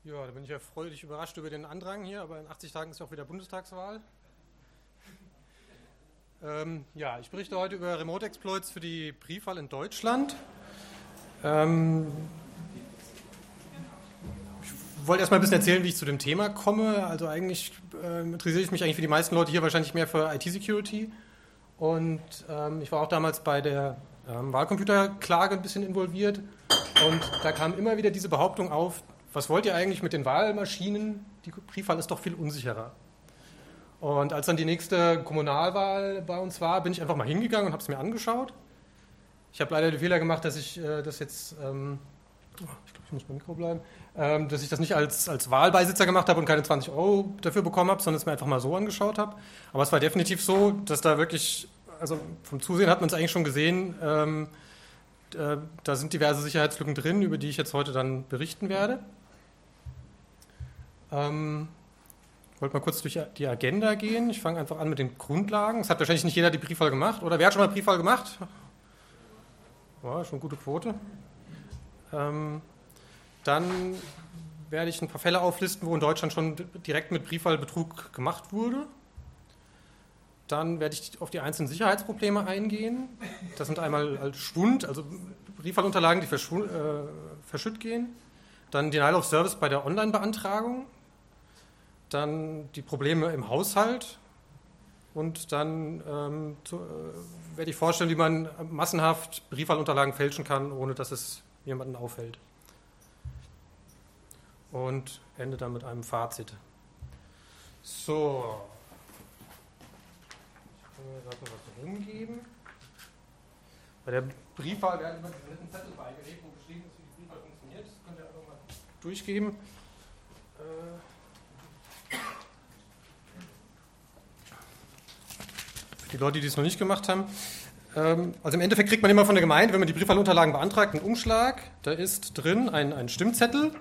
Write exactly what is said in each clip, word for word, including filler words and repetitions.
Ja, da bin ich ja freudig überrascht über den Andrang hier, aber in achtzig Tagen ist ja auch wieder Bundestagswahl. Ähm, ja, ich berichte heute über Remote Exploits für die Briefwahl in Deutschland. Ähm, ich wollte erstmal ein bisschen erzählen, wie ich zu dem Thema komme. Also eigentlich äh, interessiere ich mich eigentlich für die meisten Leute hier wahrscheinlich mehr für I T-Security. Und ähm, ich war auch damals bei der ähm, Wahlcomputerklage ein bisschen involviert. Und da kam immer wieder diese Behauptung auf, was wollt ihr eigentlich mit den Wahlmaschinen? Die Briefwahl ist doch viel unsicherer. Und als dann die nächste Kommunalwahl bei uns war, bin ich einfach mal hingegangen und habe es mir angeschaut. Ich habe leider den Fehler gemacht, dass ich äh, das jetzt, ähm, oh, ich glaube, ich muss beim Mikro bleiben, ähm, dass ich das nicht als, als Wahlbeisitzer gemacht habe und keine zwanzig Euro dafür bekommen habe, sondern es mir einfach mal so angeschaut habe. Aber es war definitiv so, dass da wirklich, also vom Zusehen hat man es eigentlich schon gesehen, ähm, äh, da sind diverse Sicherheitslücken drin, über die ich jetzt heute dann berichten werde. Ähm, ich wollte mal kurz durch die Agenda gehen. Ich fange einfach an mit den Grundlagen. Es hat wahrscheinlich nicht jeder die Briefwahl gemacht. Oder wer hat schon mal Briefwahl gemacht? Ja, schon gute Quote. Ähm, dann werde ich ein paar Fälle auflisten, wo in Deutschland schon direkt mit Briefwahlbetrug gemacht wurde. Dann werde ich auf die einzelnen Sicherheitsprobleme eingehen. Das sind einmal als Schwund, also Briefwahlunterlagen, die verschw- äh, verschütt gehen. Dann Denial of Service bei der Online-Beantragung. Dann die Probleme im Haushalt und dann ähm, zu, äh, werde ich vorstellen, wie man massenhaft Briefwahlunterlagen fälschen kann, ohne dass es jemanden auffällt. Und ende dann mit einem Fazit. So. Ich kann mir gerade noch was rumgeben. Bei der Briefwahl werden immer diese netten Zettel beigelegt, wo beschrieben ist, wie die Briefwahl funktioniert. Das könnt ihr einfach mal durchgeben. Äh, Die Leute, die es noch nicht gemacht haben. Also im Endeffekt kriegt man immer von der Gemeinde, wenn man die Briefwahlunterlagen beantragt, einen Umschlag. Da ist drin ein, ein Stimmzettel.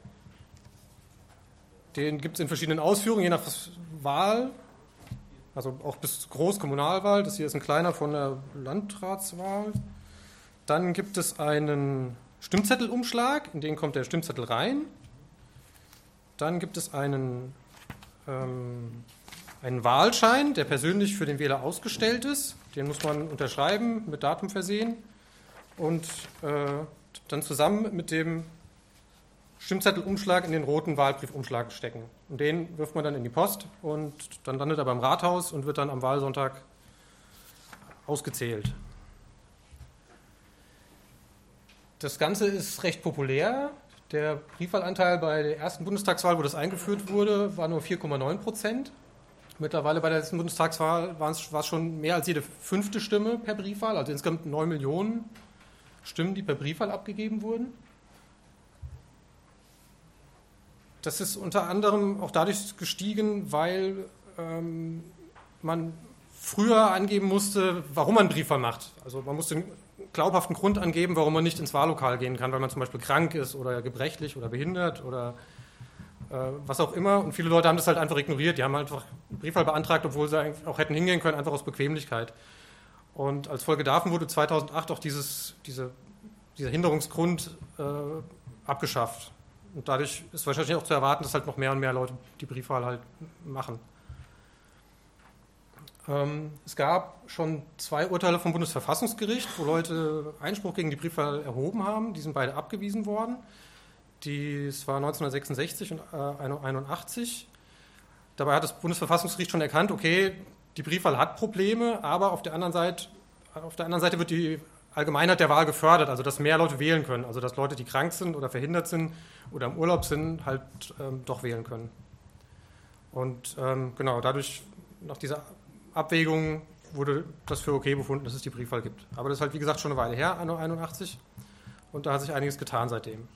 Den gibt es in verschiedenen Ausführungen, je nach Wahl. Also auch bis Großkommunalwahl. Das hier ist ein kleiner von der Landratswahl. Dann gibt es einen Stimmzettelumschlag, in den kommt der Stimmzettel rein. Dann gibt es einen... Ähm, Einen Wahlschein, der persönlich für den Wähler ausgestellt ist. Den muss man unterschreiben, mit Datum versehen und äh, dann zusammen mit dem Stimmzettelumschlag in den roten Wahlbriefumschlag stecken. Und den wirft man dann in die Post und dann landet er beim Rathaus und wird dann am Wahlsonntag ausgezählt. Das Ganze ist recht populär. Der Briefwahlanteil bei der ersten Bundestagswahl, wo das eingeführt wurde, war nur vier Komma neun Prozent. Mittlerweile bei der letzten Bundestagswahl war es, war es schon mehr als jede fünfte Stimme per Briefwahl, also insgesamt neun Millionen Stimmen, die per Briefwahl abgegeben wurden. Das ist unter anderem auch dadurch gestiegen, weil ähm, man früher angeben musste, warum man Briefwahl macht. Also man musste einen glaubhaften Grund angeben, warum man nicht ins Wahllokal gehen kann, weil man zum Beispiel krank ist oder gebrechlich oder behindert oder was auch immer. Und viele Leute haben das halt einfach ignoriert. Die haben einfach Briefwahl beantragt, obwohl sie auch hätten hingehen können, einfach aus Bequemlichkeit. Und als Folge davon wurde zweitausendacht auch dieses, diese, dieser Hinderungsgrund äh, abgeschafft. Und dadurch ist wahrscheinlich auch zu erwarten, dass halt noch mehr und mehr Leute die Briefwahl halt machen. Ähm, es gab schon zwei Urteile vom Bundesverfassungsgericht, wo Leute Einspruch gegen die Briefwahl erhoben haben. Die sind beide abgewiesen worden. Das war neunzehnhundertsechsundsechzig und einundachtzig. Dabei hat das Bundesverfassungsgericht schon erkannt, okay, die Briefwahl hat Probleme, aber auf der anderen Seite, auf der anderen Seite wird die Allgemeinheit der Wahl gefördert, also dass mehr Leute wählen können, also dass Leute, die krank sind oder verhindert sind oder im Urlaub sind, halt ähm, doch wählen können. Und ähm, genau, dadurch, nach dieser Abwägung, wurde das für okay befunden, dass es die Briefwahl gibt. Aber das ist halt, wie gesagt, schon eine Weile her, einundachtzig, und da hat sich einiges getan seitdem.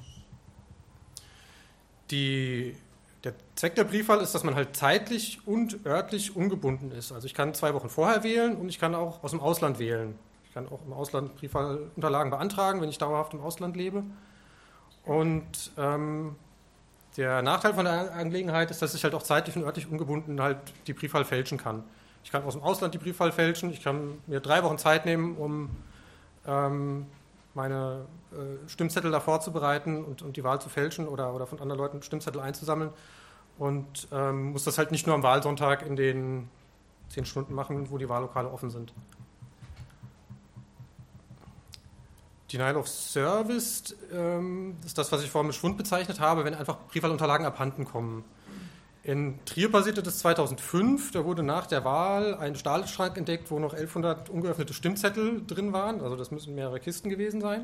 Die, der Zweck der Briefwahl ist, dass man halt zeitlich und örtlich ungebunden ist. Also ich kann zwei Wochen vorher wählen und ich kann auch aus dem Ausland wählen. Ich kann auch im Ausland Briefwahlunterlagen beantragen, wenn ich dauerhaft im Ausland lebe. Und ähm, der Nachteil von der Angelegenheit ist, dass ich halt auch zeitlich und örtlich ungebunden halt die Briefwahl fälschen kann. Ich kann aus dem Ausland die Briefwahl fälschen, ich kann mir drei Wochen Zeit nehmen, um ähm, meine äh, Stimmzettel da vorzubereiten und, und die Wahl zu fälschen oder, oder von anderen Leuten Stimmzettel einzusammeln und ähm, muss das halt nicht nur am Wahlsonntag in den zehn Stunden machen, wo die Wahllokale offen sind. Denial of Service ähm, ist das, was ich vorhin mit Schwund bezeichnet habe, wenn einfach Briefwahlunterlagen abhanden kommen. In Trier passierte das zweitausendfünf, da wurde nach der Wahl ein Stahlschrank entdeckt, wo noch elfhundert ungeöffnete Stimmzettel drin waren, also das müssen mehrere Kisten gewesen sein.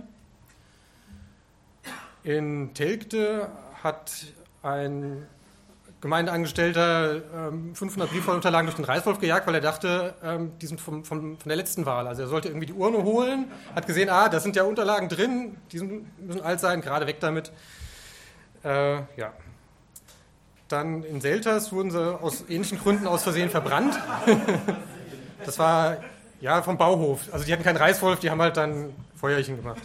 In Telgte hat ein Gemeindeangestellter ähm, fünfhundert Briefwahlunterlagen durch den Reißwolf gejagt, weil er dachte, ähm, die sind vom, vom, von der letzten Wahl. Also er sollte irgendwie die Urne holen, hat gesehen, ah, da sind ja Unterlagen drin, die sind, müssen alt sein, gerade weg damit. Äh, ja. Dann in Selters wurden sie aus ähnlichen Gründen aus Versehen verbrannt. Das war ja vom Bauhof. Also die hatten keinen Reißwolf, die haben halt dann Feuerchen gemacht.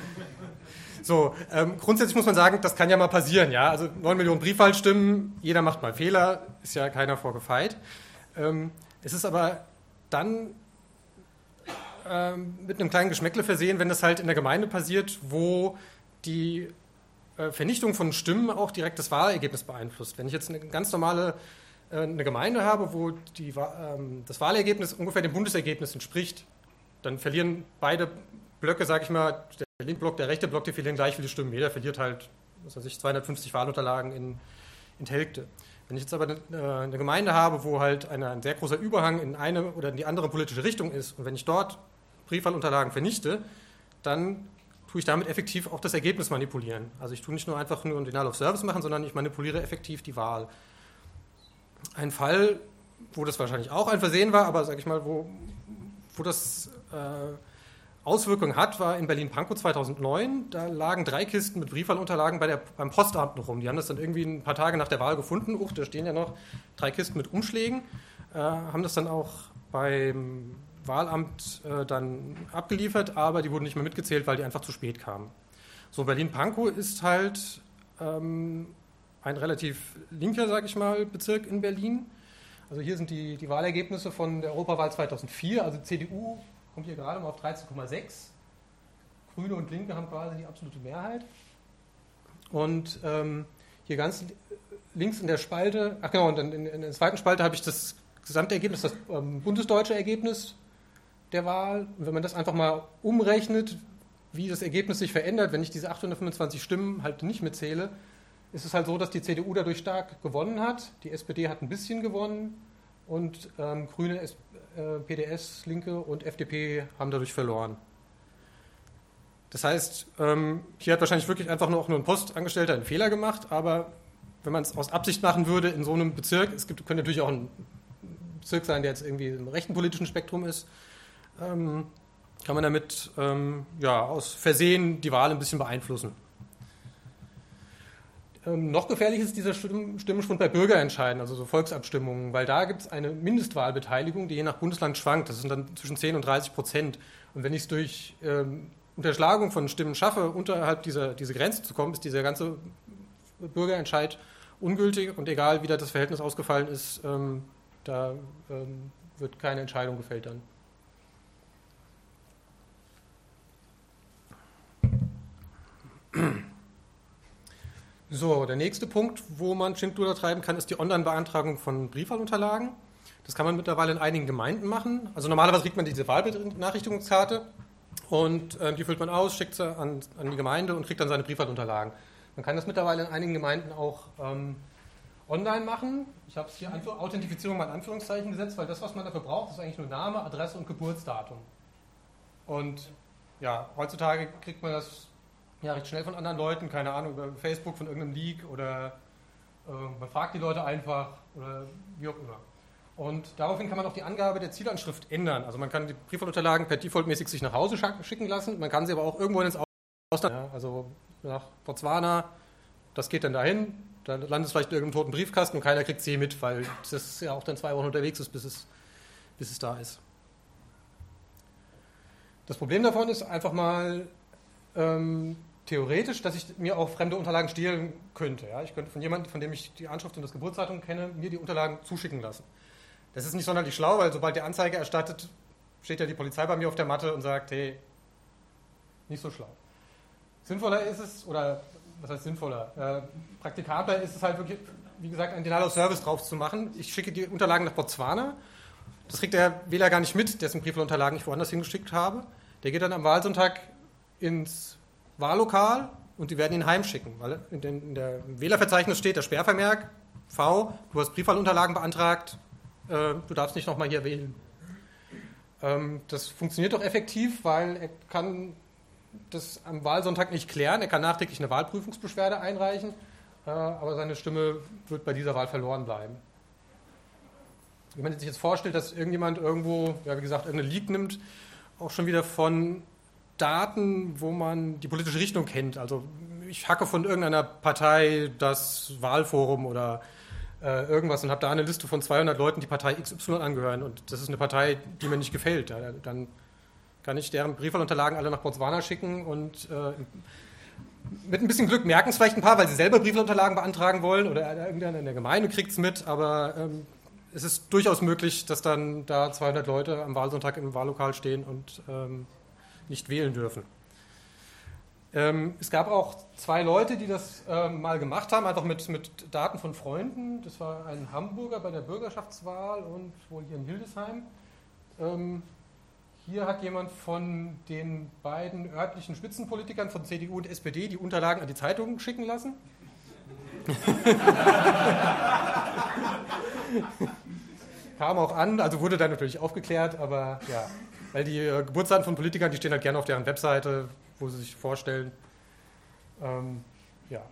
So, ähm, grundsätzlich muss man sagen, das kann ja mal passieren. Ja? Also neun Millionen Briefwahlstimmen, jeder macht mal Fehler, ist ja keiner vorgefeit. Ähm, es ist aber dann ähm, mit einem kleinen Geschmäckle versehen, wenn das halt in der Gemeinde passiert, wo die Vernichtung von Stimmen auch direkt das Wahlergebnis beeinflusst. Wenn ich jetzt eine ganz normale äh, eine Gemeinde habe, wo die, ähm, das Wahlergebnis ungefähr dem Bundesergebnis entspricht, dann verlieren beide Blöcke, sage ich mal, der linke Block, der rechte Block, die verlieren gleich viele Stimmen. Jeder verliert halt, was weiß ich, zweihundertfünfzig Wahlunterlagen in, in Telgte. Wenn ich jetzt aber eine, eine Gemeinde habe, wo halt eine, ein sehr großer Überhang in eine oder in die andere politische Richtung ist und wenn ich dort Briefwahlunterlagen vernichte, dann tue ich damit effektiv auch das Ergebnis manipulieren. Also ich tue nicht nur einfach nur ein Denial of Service machen, sondern ich manipuliere effektiv die Wahl. Ein Fall, wo das wahrscheinlich auch ein Versehen war, aber sage ich mal, wo, wo das äh, Auswirkungen hat, war in Berlin-Pankow zweitausendneun. Da lagen drei Kisten mit Briefwahlunterlagen bei der, beim Postamt noch rum. Die haben das dann irgendwie ein paar Tage nach der Wahl gefunden. Uch, da stehen ja noch drei Kisten mit Umschlägen. Äh, haben das dann auch beim Wahlamt äh, dann abgeliefert, aber die wurden nicht mehr mitgezählt, weil die einfach zu spät kamen. So, Berlin-Pankow ist halt ähm, ein relativ linker, sage ich mal, Bezirk in Berlin. Also hier sind die, die Wahlergebnisse von der Europawahl zweitausendvier, also C D U kommt hier gerade mal auf dreizehn Komma sechs. Grüne und Linke haben quasi die absolute Mehrheit. Und ähm, hier ganz links in der Spalte, ach genau, und in, in, in der zweiten Spalte habe ich das Gesamtergebnis, das ähm, bundesdeutsche Ergebnis der Wahl. Und wenn man das einfach mal umrechnet, wie das Ergebnis sich verändert, wenn ich diese achthundertfünfundzwanzig Stimmen halt nicht mitzähle, ist es halt so, dass die C D U dadurch stark gewonnen hat, die S P D hat ein bisschen gewonnen und ähm, Grüne, S- äh, P D S, Linke und F D P haben dadurch verloren. Das heißt, ähm, hier hat wahrscheinlich wirklich einfach nur auch nur ein Postangestellter einen Fehler gemacht, aber wenn man es aus Absicht machen würde in so einem Bezirk, es gibt, könnte natürlich auch ein Bezirk sein, der jetzt irgendwie im rechten politischen Spektrum ist, ähm, kann man damit ähm, ja, aus Versehen die Wahl ein bisschen beeinflussen. Ähm, noch gefährlich ist dieser Stimm- Stimmenschwund bei Bürgerentscheiden, also so Volksabstimmungen, weil da gibt es eine Mindestwahlbeteiligung, die je nach Bundesland schwankt. Das sind dann zwischen zehn und dreißig Prozent. Und wenn ich es durch ähm, Unterschlagung von Stimmen schaffe, unterhalb dieser diese Grenze zu kommen, ist dieser ganze Bürgerentscheid ungültig und egal, wie da das Verhältnis ausgefallen ist, ähm, da ähm, wird keine Entscheidung gefällt dann. So, der nächste Punkt, wo man Schindluder treiben kann, ist die Online-Beantragung von Briefwahlunterlagen. Das kann man mittlerweile in einigen Gemeinden machen. Also normalerweise kriegt man diese Wahlbenachrichtigungskarte und äh, die füllt man aus, schickt sie an, an die Gemeinde und kriegt dann seine Briefwahlunterlagen. Man kann das mittlerweile in einigen Gemeinden auch ähm, online machen. Ich habe es hier Anf- Authentifizierung mal in Anführungszeichen gesetzt, weil das, was man dafür braucht, ist eigentlich nur Name, Adresse und Geburtsdatum. Und ja, heutzutage kriegt man das ja recht schnell von anderen Leuten, keine Ahnung, über Facebook von irgendeinem Leak oder äh, man fragt die Leute einfach oder wie auch immer. Und daraufhin kann man auch die Angabe der Zielanschrift ändern. Also man kann die Briefwahlunterlagen per Default-mäßig sich nach Hause schicken lassen, man kann sie aber auch irgendwo ins Ausland, ja, also nach Botswana, das geht dann dahin, da landet es vielleicht in irgendeinem toten Briefkasten und keiner kriegt sie mit, weil das ja auch dann zwei Wochen unterwegs ist, bis es, bis es da ist. Das Problem davon ist einfach mal ähm, theoretisch, dass ich mir auch fremde Unterlagen stehlen könnte. Ja? Ich könnte von jemandem, von dem ich die Anschrift und das Geburtsdatum kenne, mir die Unterlagen zuschicken lassen. Das ist nicht sonderlich schlau, weil sobald der Anzeige erstattet, steht ja die Polizei bei mir auf der Matte und sagt, hey, nicht so schlau. Sinnvoller ist es, oder was heißt sinnvoller? Äh, praktikabler ist es halt wirklich, wie gesagt, einen Denial of Service drauf zu machen. Ich schicke die Unterlagen nach Botswana. Das kriegt der Wähler gar nicht mit, dessen Briefwahlunterlagen ich woanders hingeschickt habe. Der geht dann am Wahlsonntag ins Wahllokal und die werden ihn heimschicken, weil in, den, in der im Wählerverzeichnis steht der Sperrvermerk, V, du hast Briefwahlunterlagen beantragt, äh, du darfst nicht nochmal hier wählen. Ähm, das funktioniert doch effektiv, weil er kann das am Wahlsonntag nicht klären, er kann nachträglich eine Wahlprüfungsbeschwerde einreichen, äh, aber seine Stimme wird bei dieser Wahl verloren bleiben. Wenn man sich jetzt vorstellt, dass irgendjemand irgendwo, ja wie gesagt, irgendeine Leak nimmt, auch schon wieder von Daten, wo man die politische Richtung kennt. Also ich hacke von irgendeiner Partei das Wahlforum oder äh, irgendwas und habe da eine Liste von zweihundert Leuten, die Partei X Y angehören und das ist eine Partei, die mir nicht gefällt. Ja, dann kann ich deren Briefwahlunterlagen alle nach Botswana schicken und äh, mit ein bisschen Glück merken es vielleicht ein paar, weil sie selber Briefwahlunterlagen beantragen wollen oder irgendeiner in der Gemeinde kriegt es mit, aber ähm, es ist durchaus möglich, dass dann da zweihundert Leute am Wahlsonntag im Wahllokal stehen und ähm, nicht wählen dürfen. Ähm, es gab auch zwei Leute, die das ähm, mal gemacht haben, einfach mit, mit Daten von Freunden. Das war ein Hamburger bei der Bürgerschaftswahl und wohl hier in Hildesheim. Ähm, hier hat jemand von den beiden örtlichen Spitzenpolitikern von C D U und S P D die Unterlagen an die Zeitung schicken lassen. Kam auch an, also wurde dann natürlich aufgeklärt, aber ja, weil die äh, Geburtsdaten von Politikern, die stehen halt gerne auf deren Webseite, wo sie sich vorstellen. Ähm, ja.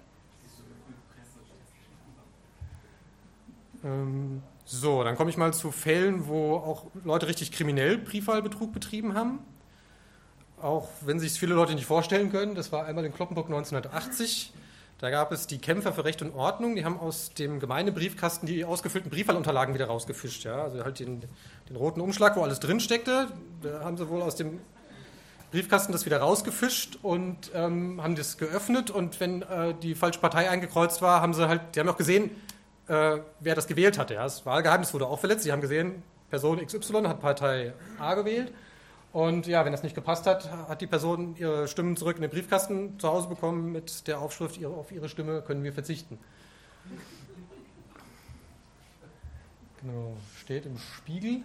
Ähm, so, dann komme ich mal zu Fällen, wo auch Leute richtig kriminell Briefwahlbetrug betrieben haben. Auch wenn sich viele Leute nicht vorstellen können. Das war einmal in Cloppenburg neunzehnhundertachtzig. Da gab es die Kämpfer für Recht und Ordnung, die haben aus dem Gemeindebriefkasten die ausgefüllten Briefwahlunterlagen wieder rausgefischt. Ja? Also halt den, den roten Umschlag, wo alles drin steckte, da haben sie wohl aus dem Briefkasten das wieder rausgefischt und ähm, haben das geöffnet und wenn äh, die falsche Partei eingekreuzt war, haben sie halt, die haben auch gesehen, äh, wer das gewählt hatte. Ja? Das Wahlgeheimnis wurde auch verletzt, sie haben gesehen, Person X Y hat Partei A gewählt. Und ja, wenn das nicht gepasst hat, hat die Person ihre Stimmen zurück in den Briefkasten zu Hause bekommen mit der Aufschrift, auf ihre Stimme können wir verzichten. Genau, steht im Spiegel.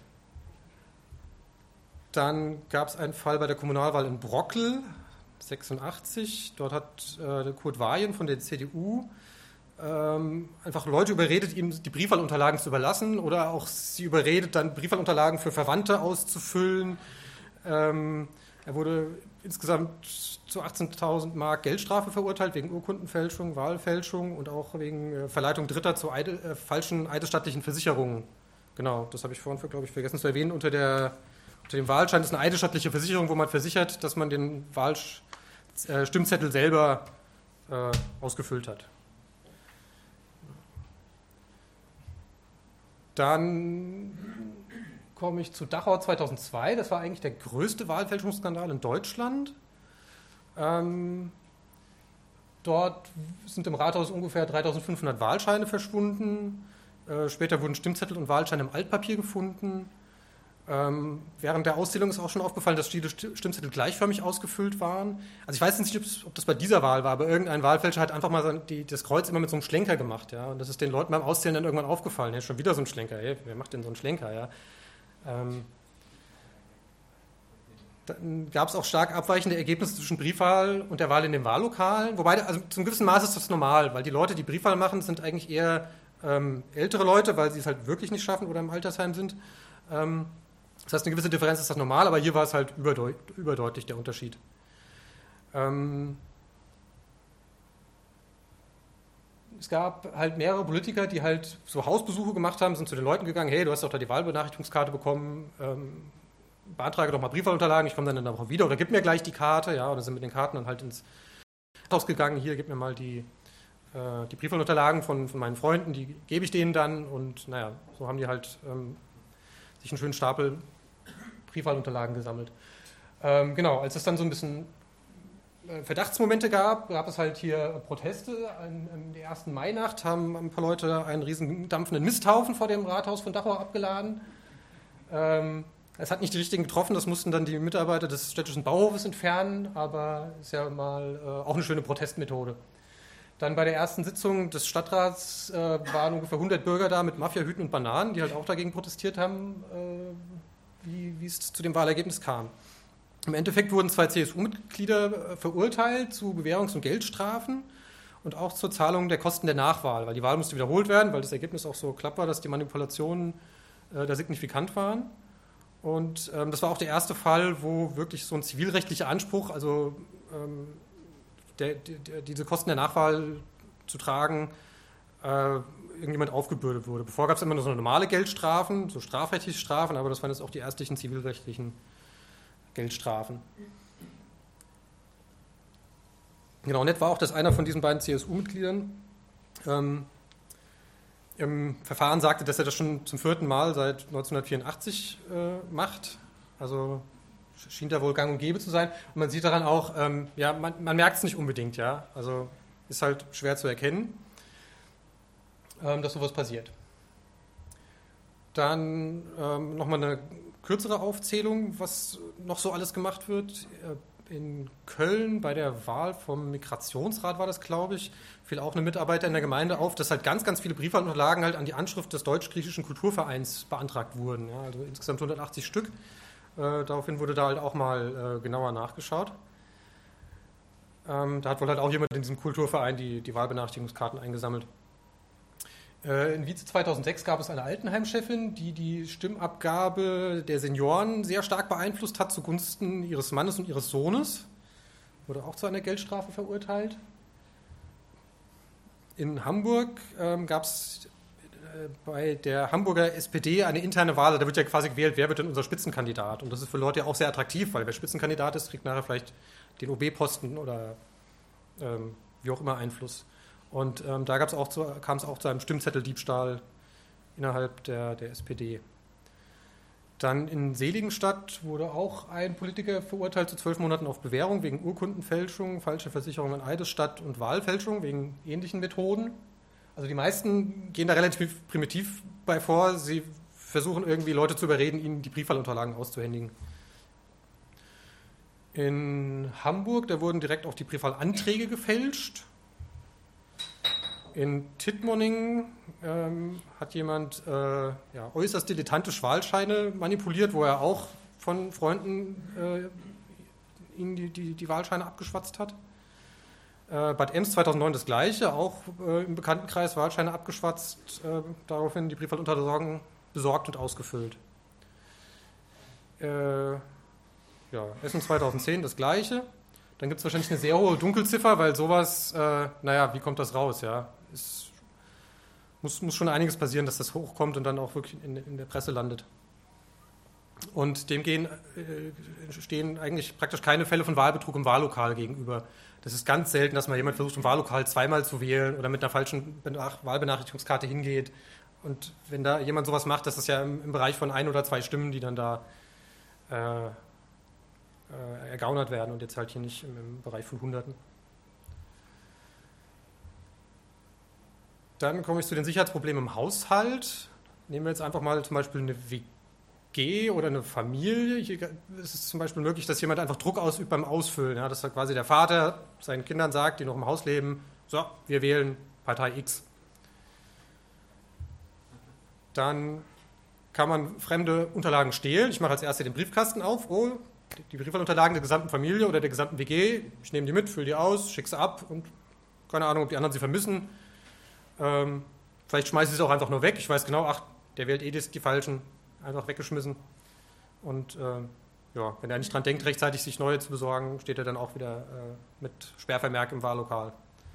Dann gab es einen Fall bei der Kommunalwahl in Brockel, sechsundachtzig. Dort hat äh, Kurt Wajen von der C D U ähm, einfach Leute überredet, ihm die Briefwahlunterlagen zu überlassen oder auch sie überredet, dann Briefwahlunterlagen für Verwandte auszufüllen. Ähm, er wurde insgesamt zu achtzehntausend Mark Geldstrafe verurteilt wegen Urkundenfälschung, Wahlfälschung und auch wegen äh, Verleitung Dritter zu Eide, äh, falschen eidesstattlichen Versicherungen. Genau, das habe ich vorhin, glaube ich, vergessen zu erwähnen. Unter, der, unter dem Wahlschein ist eine eidesstattliche Versicherung, wo man versichert, dass man den Wahl, äh, Stimmzettel selber äh, ausgefüllt hat. Dann komme ich zu Dachau zweitausendzwei. Das war eigentlich der größte Wahlfälschungsskandal in Deutschland. Ähm, dort sind im Rathaus ungefähr dreitausendfünfhundert Wahlscheine verschwunden. Äh, später wurden Stimmzettel und Wahlscheine im Altpapier gefunden. Ähm, während der Auszählung ist auch schon aufgefallen, dass viele Stimmzettel gleichförmig ausgefüllt waren. Also ich weiß nicht, ob das bei dieser Wahl war, aber irgendein Wahlfälscher hat einfach mal die, das Kreuz immer mit so einem Schlenker gemacht. Ja? Und das ist den Leuten beim Auszählen dann irgendwann aufgefallen. Ja, schon wieder so ein Schlenker. Hey, wer macht denn so einen Schlenker? Ja? Ähm, dann gab es auch stark abweichende Ergebnisse zwischen Briefwahl und der Wahl in den Wahllokalen. Wobei, also zum gewissen Maß ist das normal, weil die Leute, die Briefwahl machen, sind eigentlich eher ähm, ältere Leute, weil sie es halt wirklich nicht schaffen oder im Altersheim sind. Ähm, Das heißt, eine gewisse Differenz ist das normal, aber hier war es halt überdeut- überdeutlich der Unterschied. Ähm es gab halt mehrere Politiker, die halt so Hausbesuche gemacht haben, sind zu den Leuten gegangen, hey, du hast doch da die Wahlbenachrichtigungskarte bekommen, ähm, beantrage doch mal Briefwahlunterlagen, ich komme dann in der Woche wieder oder gib mir gleich die Karte, ja, oder sind mit den Karten dann halt ins Haus gegangen, hier, gib mir mal die, äh, die Briefwahlunterlagen von, von meinen Freunden, die gebe ich denen dann und naja, so haben die halt ähm, sich einen schönen Stapel Briefwahlunterlagen gesammelt. Ähm, genau, als es dann so ein bisschen äh, Verdachtsmomente gab, gab es halt hier Proteste. An, an der ersten Mainacht haben ein paar Leute einen riesen dampfenden Misthaufen vor dem Rathaus von Dachau abgeladen. Ähm, Es hat nicht die richtigen getroffen, das mussten dann die Mitarbeiter des städtischen Bauhofes entfernen, aber ist ja mal äh, auch eine schöne Protestmethode. Dann bei der ersten Sitzung des Stadtrats äh, waren ungefähr hundert Bürger da mit Mafiahüten und Bananen, die halt auch dagegen protestiert haben, äh, wie, wie es zu dem Wahlergebnis kam. Im Endeffekt wurden zwei C S U-Mitglieder äh, verurteilt zu Bewährungs- und Geldstrafen und auch zur Zahlung der Kosten der Nachwahl, weil die Wahl musste wiederholt werden, weil das Ergebnis auch so knapp war, dass die Manipulationen äh, da signifikant waren. Und ähm, das war auch der erste Fall, wo wirklich so ein zivilrechtlicher Anspruch, also ähm, der, der, diese Kosten der Nachwahl zu tragen, äh, irgendjemand aufgebürdet wurde. Bevor gab es immer nur so normale Geldstrafen, so strafrechtliche Strafen, aber das waren jetzt auch die erstlichen zivilrechtlichen Geldstrafen. Genau, nett war auch, dass einer von diesen beiden C S U-Mitgliedern ähm, im Verfahren sagte, dass er das schon zum vierten Mal seit neunzehnhundertvierundachtzig äh, macht. Also schien da wohl gang und gäbe zu sein. Und man sieht daran auch, ähm, ja, man, man merkt es nicht unbedingt, ja. Also ist halt schwer zu erkennen, ähm, dass sowas passiert. Dann ähm, nochmal eine kürzere Aufzählung, was noch so alles gemacht wird. In Köln bei der Wahl vom Migrationsrat war das, glaube ich, fiel auch eine Mitarbeiter in der Gemeinde auf, dass halt ganz, ganz viele Briefwahlunterlagen halt an die Anschrift des Deutsch-Griechischen Kulturvereins beantragt wurden. Ja, also insgesamt hundertachtzig Stück. Äh, daraufhin wurde da halt auch mal äh, genauer nachgeschaut. Ähm, da hat wohl halt auch jemand in diesem Kulturverein die, die Wahlbenachrichtigungskarten eingesammelt. Äh, in Wietze zweitausendsechs gab es eine Altenheimchefin, die die Stimmabgabe der Senioren sehr stark beeinflusst hat zugunsten ihres Mannes und ihres Sohnes. Wurde auch zu einer Geldstrafe verurteilt. In Hamburg ähm, gab es äh, bei der Hamburger S P D eine interne Wahl. Da wird ja quasi gewählt, wer wird denn unser Spitzenkandidat. Und das ist für Leute ja auch sehr attraktiv, weil wer Spitzenkandidat ist, kriegt nachher vielleicht den O B-Posten oder ähm, wie auch immer Einfluss. Und ähm, da auch zu, kam es auch zu einem Stimmzetteldiebstahl innerhalb der, der S P D. Dann in Seligenstadt wurde auch ein Politiker verurteilt zu zwölf Monaten auf Bewährung wegen Urkundenfälschung, falsche Versicherung an Eidesstadt und Wahlfälschung wegen ähnlichen Methoden. Also die meisten gehen da relativ primitiv bei vor. Sie versuchen irgendwie Leute zu überreden, ihnen die Briefwahlunterlagen auszuhändigen. In Hamburg, da wurden direkt auch die Briefwahlanträge gefälscht. In Tittmoning ähm, hat jemand äh, ja, äußerst dilettantisch Wahlscheine manipuliert, wo er auch von Freunden äh, ihnen die, die, die Wahlscheine abgeschwatzt hat. Äh, Bad Ems zweitausendneun das Gleiche, auch äh, im Bekanntenkreis Wahlscheine abgeschwatzt, äh, daraufhin die Briefwahlunterlagen besorgt und ausgefüllt. Äh, ja, Essen zweitausendzehn das Gleiche. Dann gibt es wahrscheinlich eine sehr hohe Dunkelziffer, weil sowas, äh, naja, wie kommt das raus? Ja? Es muss, muss schon einiges passieren, dass das hochkommt und dann auch wirklich in, in der Presse landet. Und dem gehen, äh, stehen eigentlich praktisch keine Fälle von Wahlbetrug im Wahllokal gegenüber. Das ist ganz selten, dass mal jemand versucht, im Wahllokal zweimal zu wählen oder mit einer falschen Benach- Wahlbenachrichtigungskarte hingeht. Und wenn da jemand sowas macht, das ist ja im, im Bereich von ein oder zwei Stimmen, die dann da äh, äh, ergaunert werden und jetzt halt hier nicht im, im Bereich von Hunderten. Dann komme ich zu den Sicherheitsproblemen im Haushalt. Nehmen wir jetzt einfach mal zum Beispiel eine W G oder eine Familie. Hier ist es zum Beispiel möglich, dass jemand einfach Druck ausübt beim Ausfüllen. Ja, dass da quasi der Vater seinen Kindern sagt, die noch im Haus leben, so, wir wählen Partei X. Dann kann man fremde Unterlagen stehlen. Ich mache als Erster den Briefkasten auf. Oh, die Briefwahlunterlagen der gesamten Familie oder der gesamten W G. Ich nehme die mit, fülle die aus, schicke sie ab und keine Ahnung, ob die anderen sie vermissen. Ähm, vielleicht schmeiße ich es auch einfach nur weg. Ich weiß genau, ach, der wählt eh die, die Falschen. Einfach weggeschmissen. Und äh, ja, wenn er nicht dran denkt, rechtzeitig sich neue zu besorgen, steht er dann auch wieder äh, mit Sperrvermerk im Wahllokal.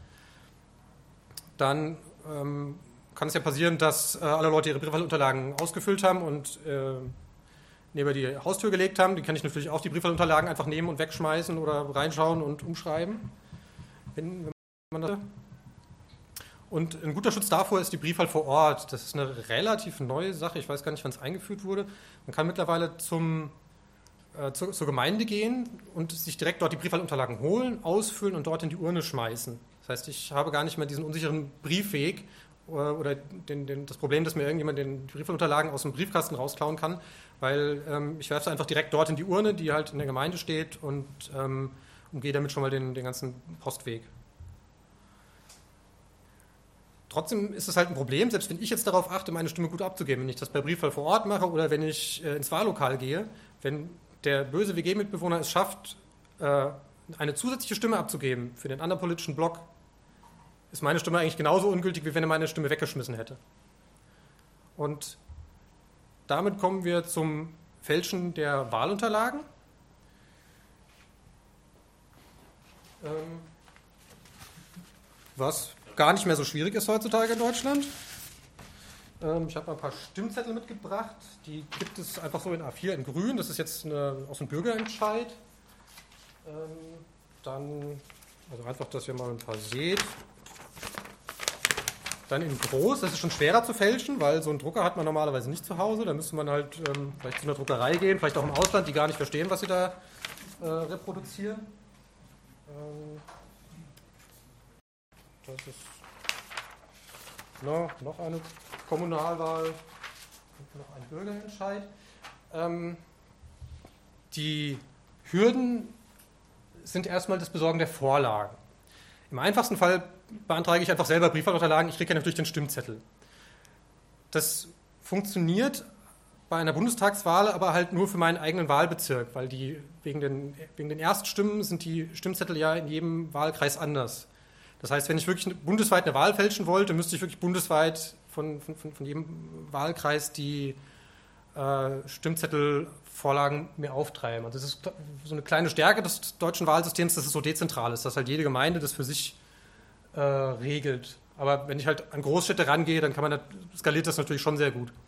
Dann ähm, kann es ja passieren, dass äh, alle Leute ihre Briefwahlunterlagen ausgefüllt haben und äh, neben die Haustür gelegt haben. Die kann ich natürlich auch die Briefwahlunterlagen einfach nehmen und wegschmeißen oder reinschauen und umschreiben. Wenn, wenn man das Und ein guter Schutz davor ist die Briefwahl vor Ort. Das ist eine relativ neue Sache. Ich weiß gar nicht, wann es eingeführt wurde. Man kann mittlerweile zum, äh, zur, zur Gemeinde gehen und sich direkt dort die Briefwahlunterlagen holen, ausfüllen und dort in die Urne schmeißen. Das heißt, ich habe gar nicht mehr diesen unsicheren Briefweg oder den, den, das Problem, dass mir irgendjemand den Briefwahlunterlagen aus dem Briefkasten rausklauen kann, weil ähm, ich werfe es einfach direkt dort in die Urne, die halt in der Gemeinde steht und ähm, umgehe damit schon mal den, den ganzen Postweg. Trotzdem ist es halt ein Problem, selbst wenn ich jetzt darauf achte, meine Stimme gut abzugeben, wenn ich das per Briefwahl vor Ort mache oder wenn ich äh, ins Wahllokal gehe, wenn der böse W G-Mitbewohner es schafft, äh, eine zusätzliche Stimme abzugeben für den anderen politischen Block, ist meine Stimme eigentlich genauso ungültig, wie wenn er meine Stimme weggeschmissen hätte. Und damit kommen wir zum Fälschen der Wahlunterlagen. Ähm, was gar nicht mehr so schwierig ist heutzutage in Deutschland. Ähm, ich habe mal ein paar Stimmzettel mitgebracht. Die gibt es einfach so in A vier in grün. Das ist jetzt eine, aus einem Bürgerentscheid. Ähm, dann, also einfach, dass ihr mal ein paar seht. Dann in groß, das ist schon schwerer zu fälschen, weil so einen Drucker hat man normalerweise nicht zu Hause. Da müsste man halt ähm, vielleicht zu einer Druckerei gehen, vielleicht auch im Ausland, die gar nicht verstehen, was sie da äh, reproduzieren. Ähm, das ist no, noch eine Kommunalwahl und noch ein Bürgerentscheid. Ähm, die Hürden sind erstmal das Besorgen der Vorlagen. Im einfachsten Fall beantrage ich einfach selber Briefwahlunterlagen, ich kriege ja natürlich den Stimmzettel. Das funktioniert bei einer Bundestagswahl aber halt nur für meinen eigenen Wahlbezirk, weil die wegen den, wegen den Erststimmen sind die Stimmzettel ja in jedem Wahlkreis anders. Das heißt, wenn ich wirklich bundesweit eine Wahl fälschen wollte, müsste ich wirklich bundesweit von, von, von jedem Wahlkreis die äh, Stimmzettelvorlagen mir auftreiben. Also das ist so eine kleine Stärke des deutschen Wahlsystems, dass es so dezentral ist, dass halt jede Gemeinde das für sich äh, regelt. Aber wenn ich halt an Großstädte rangehe, dann kann man, skaliert das natürlich schon sehr gut.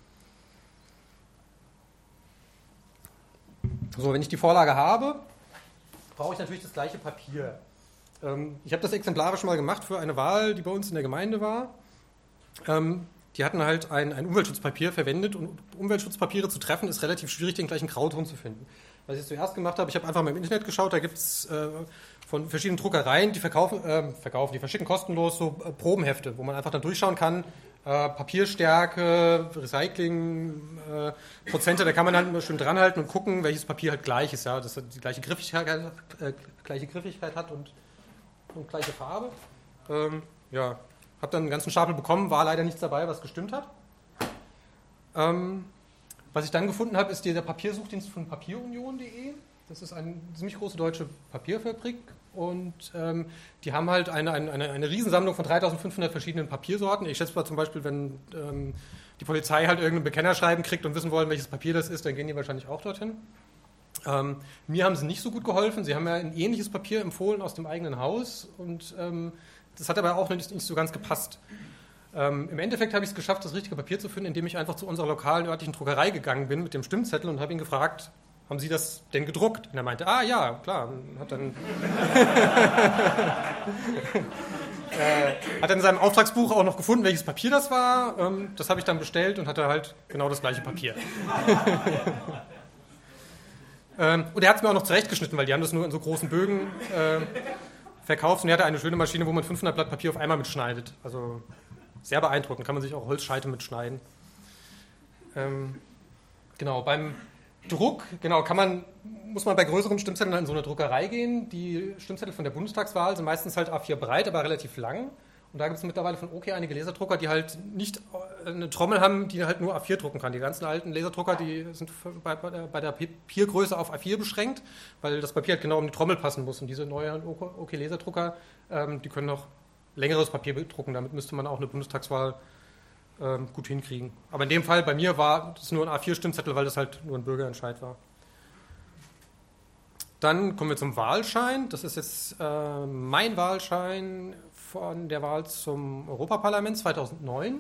So, wenn ich die Vorlage habe, brauche ich natürlich das gleiche Papier. Ähm, ich habe das exemplarisch mal gemacht für eine Wahl, die bei uns in der Gemeinde war. Ähm, die hatten halt ein, ein Umweltschutzpapier verwendet und Umweltschutzpapiere zu treffen ist relativ schwierig, den gleichen Grauton zu finden. Was ich zuerst gemacht habe, ich habe einfach mal im Internet geschaut, da gibt es äh, von verschiedenen Druckereien, die verkaufen, äh, verkaufen, die verschicken kostenlos so äh, Probenhefte, wo man einfach dann durchschauen kann, äh, Papierstärke, Recycling, äh, Prozente, da kann man dann immer schön dranhalten und gucken, welches Papier halt gleich ist, ja, dass es die gleiche Griffigkeit, äh, gleiche Griffigkeit hat und, und gleiche Farbe. Ähm, ja, habe dann einen ganzen Stapel bekommen, war leider nichts dabei, was gestimmt hat. Ähm, Was ich dann gefunden habe, ist der Papiersuchdienst von papierunion punkt de. Das ist eine ziemlich große deutsche Papierfabrik und ähm, die haben halt eine, eine, eine Riesensammlung von dreitausendfünfhundert verschiedenen Papiersorten. Ich schätze mal zum Beispiel, wenn ähm, die Polizei halt irgendein Bekennerschreiben kriegt und wissen wollen, welches Papier das ist, dann gehen die wahrscheinlich auch dorthin. Ähm, mir haben sie nicht so gut geholfen. Sie haben ja ein ähnliches Papier empfohlen aus dem eigenen Haus und ähm, das hat aber auch nicht, nicht so ganz gepasst. Ähm, Im Endeffekt habe ich es geschafft, das richtige Papier zu finden, indem ich einfach zu unserer lokalen örtlichen Druckerei gegangen bin mit dem Stimmzettel und habe ihn gefragt, haben Sie das denn gedruckt? Und er meinte, ah ja, klar. Und hat dann, äh, hat dann in seinem Auftragsbuch auch noch gefunden, welches Papier das war. Ähm, das habe ich dann bestellt und hatte halt genau das gleiche Papier. ähm, und er hat es mir auch noch zurechtgeschnitten, weil die haben das nur in so großen Bögen äh, verkauft. Und er hatte eine schöne Maschine, wo man fünfhundert Blatt Papier auf einmal mitschneidet. Also sehr beeindruckend, kann man sich auch Holzscheite mitschneiden. Ähm, genau, beim Druck, genau, kann man, muss man bei größeren Stimmzetteln in so eine Druckerei gehen. Die Stimmzettel von der Bundestagswahl sind meistens halt A vier breit, aber relativ lang. Und da gibt es mittlerweile von OK einige Laserdrucker, die halt nicht eine Trommel haben, die halt nur A vier drucken kann. Die ganzen alten Laserdrucker, die sind bei, bei der Papiergröße auf A vier beschränkt, weil das Papier halt genau um die Trommel passen muss. Und diese neuen OK Laserdrucker, ähm, die können noch längeres Papier drucken. Damit müsste man auch eine Bundestagswahl ähm, gut hinkriegen. Aber in dem Fall, bei mir war das nur ein A vier Stimmzettel, weil das halt nur ein Bürgerentscheid war. Dann kommen wir zum Wahlschein. Das ist jetzt äh, mein Wahlschein von der Wahl zum Europaparlament zweitausendneun.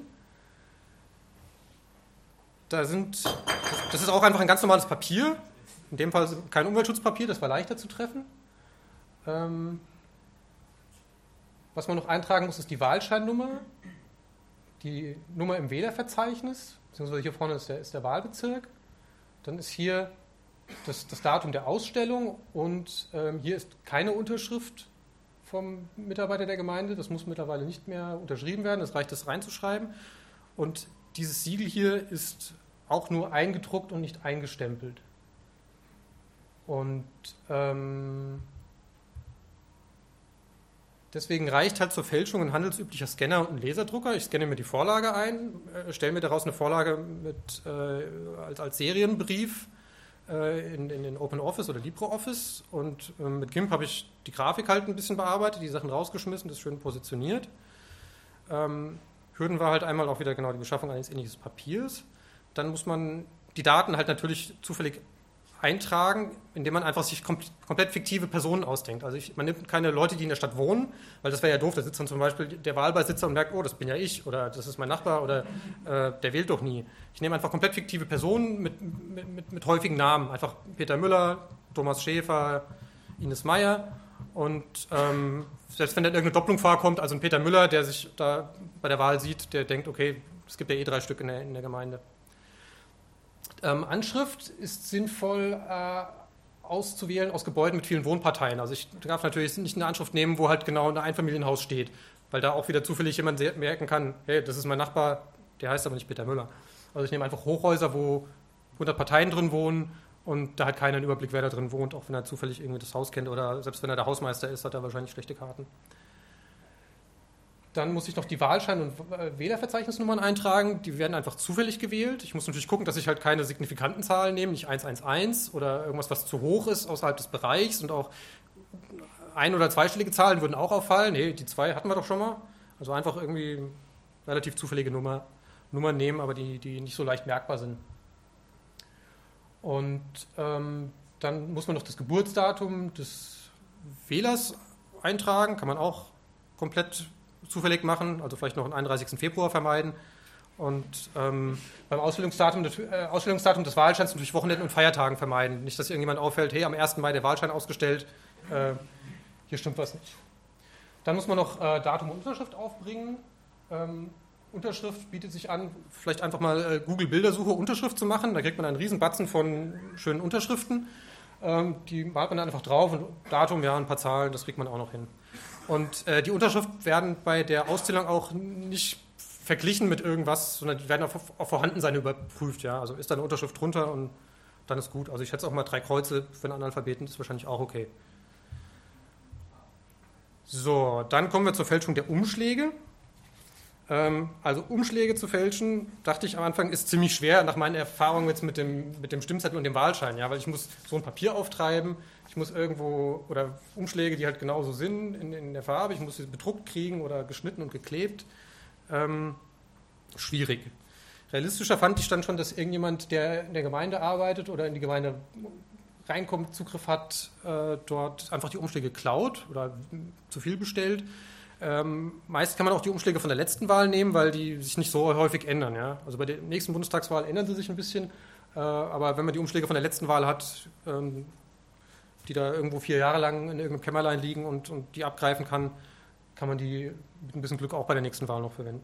Da sind, das ist auch einfach ein ganz normales Papier. In dem Fall kein Umweltschutzpapier, das war leichter zu treffen. Ähm, was man noch eintragen muss, ist die Wahlscheinnummer, die Nummer im Wählerverzeichnis, beziehungsweise hier vorne ist der, ist der Wahlbezirk. Dann ist hier das, das Datum der Ausstellung und ähm, hier ist keine Unterschrift vom Mitarbeiter der Gemeinde. Das muss mittlerweile nicht mehr unterschrieben werden, es reicht, das reinzuschreiben. Und dieses Siegel hier ist auch nur eingedruckt und nicht eingestempelt. Und ähm, deswegen reicht halt zur Fälschung ein handelsüblicher Scanner und ein Laserdrucker. Ich scanne mir die Vorlage ein, äh, stelle mir daraus eine Vorlage mit, äh, als, als Serienbrief äh, in, in den OpenOffice oder LibreOffice. Und äh, mit GIMP habe ich die Grafik halt ein bisschen bearbeitet, die Sachen rausgeschmissen, das schön positioniert. Ähm, Hürden war halt einmal auch wieder genau die Beschaffung eines ähnlichen Papiers. Dann muss man die Daten halt natürlich zufällig eintragen, indem man einfach sich kom- komplett fiktive Personen ausdenkt. Also ich, man nimmt keine Leute, die in der Stadt wohnen, weil das wäre ja doof, da sitzt dann zum Beispiel der Wahlbesitzer und merkt, oh, das bin ja ich oder das ist mein Nachbar oder äh, der wählt doch nie. Ich nehme einfach komplett fiktive Personen mit, mit, mit, mit häufigen Namen, einfach Peter Müller, Thomas Schäfer, Ines Meyer und ähm, selbst wenn dann irgendeine Doppelung vorkommt, also ein Peter Müller, der sich da bei der Wahl sieht, der denkt, okay, es gibt ja eh drei Stück in der, in der Gemeinde. Ähm, Anschrift ist sinnvoll äh, auszuwählen aus Gebäuden mit vielen Wohnparteien. Also ich darf natürlich nicht eine Anschrift nehmen, wo halt genau ein Einfamilienhaus steht, weil da auch wieder zufällig jemand merken kann, hey, das ist mein Nachbar, der heißt aber nicht Peter Müller. Also ich nehme einfach Hochhäuser, wo hundert Parteien drin wohnen und da hat keiner einen Überblick, wer da drin wohnt, auch wenn er zufällig irgendwie das Haus kennt oder selbst wenn er der Hausmeister ist, hat er wahrscheinlich schlechte Karten. Dann muss ich noch die Wahlschein- und Wählerverzeichnisnummern eintragen. Die werden einfach zufällig gewählt. Ich muss natürlich gucken, dass ich halt keine signifikanten Zahlen nehme, nicht eins eins eins oder irgendwas, was zu hoch ist außerhalb des Bereichs. Und auch ein- oder zweistellige Zahlen würden auch auffallen. Nee, die zwei hatten wir doch schon mal. Also einfach irgendwie relativ zufällige Nummer, Nummern nehmen, aber die, die nicht so leicht merkbar sind. Und ähm, dann muss man noch das Geburtsdatum des Wählers eintragen. Kann man auch komplett zufällig machen, also vielleicht noch den einunddreißigsten Februar vermeiden. Und ähm, beim Ausstellungsdatum, äh, Ausstellungsdatum des Wahlscheins natürlich Wochenenden und Feiertagen vermeiden. Nicht, dass irgendjemand auffällt, hey, am ersten Mai der Wahlschein ausgestellt, äh, hier stimmt was nicht. Dann muss man noch äh, Datum und Unterschrift aufbringen. Ähm, Unterschrift bietet sich an, vielleicht einfach mal äh, Google-Bildersuche Unterschrift zu machen. Da kriegt man einen riesen Batzen von schönen Unterschriften. Ähm, die malt man dann einfach drauf und Datum, ja, ein paar Zahlen, das kriegt man auch noch hin. Und äh, die Unterschriften werden bei der Auszählung auch nicht verglichen mit irgendwas, sondern die werden auf, auf Vorhandensein überprüft. Ja? Also ist da eine Unterschrift drunter und dann ist gut. Also ich schätze auch mal drei Kreuze für einen Analphabeten, ist wahrscheinlich auch okay. So, dann kommen wir zur Fälschung der Umschläge. Ähm, also Umschläge zu fälschen, dachte ich am Anfang, ist ziemlich schwer, nach meinen Erfahrungen jetzt mit dem, mit dem Stimmzettel und dem Wahlschein. Ja? Weil ich muss so ein Papier auftreiben, ich muss irgendwo, oder Umschläge, die halt genauso sind in, in der Farbe, ich muss sie bedruckt kriegen oder geschnitten und geklebt. Ähm, schwierig. Realistischer fand ich dann schon, dass irgendjemand, der in der Gemeinde arbeitet oder in die Gemeinde reinkommt, Zugriff hat, äh, dort einfach die Umschläge klaut oder zu viel bestellt. Ähm, meist kann man auch die Umschläge von der letzten Wahl nehmen, weil die sich nicht so häufig ändern. Ja? Also bei der nächsten Bundestagswahl ändern sie sich ein bisschen, äh, aber wenn man die Umschläge von der letzten Wahl hat, ähm, die da irgendwo vier Jahre lang in irgendeinem Kämmerlein liegen und, und die abgreifen kann, kann man die mit ein bisschen Glück auch bei der nächsten Wahl noch verwenden.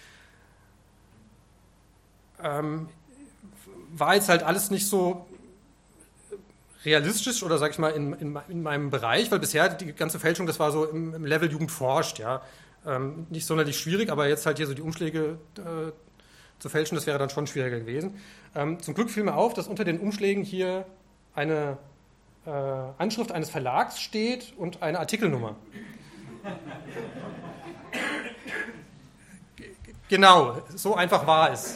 Ähm, war jetzt halt alles nicht so realistisch oder sag ich mal in, in, in meinem Bereich, weil bisher die ganze Fälschung, das war so im, im Level Jugend forscht, ja. Ähm, nicht sonderlich schwierig, aber jetzt halt hier so die Umschläge äh, zu fälschen, das wäre dann schon schwieriger gewesen. Ähm, zum Glück fiel mir auf, dass unter den Umschlägen hier eine äh, Anschrift eines Verlags steht und eine Artikelnummer. Genau, so einfach war es.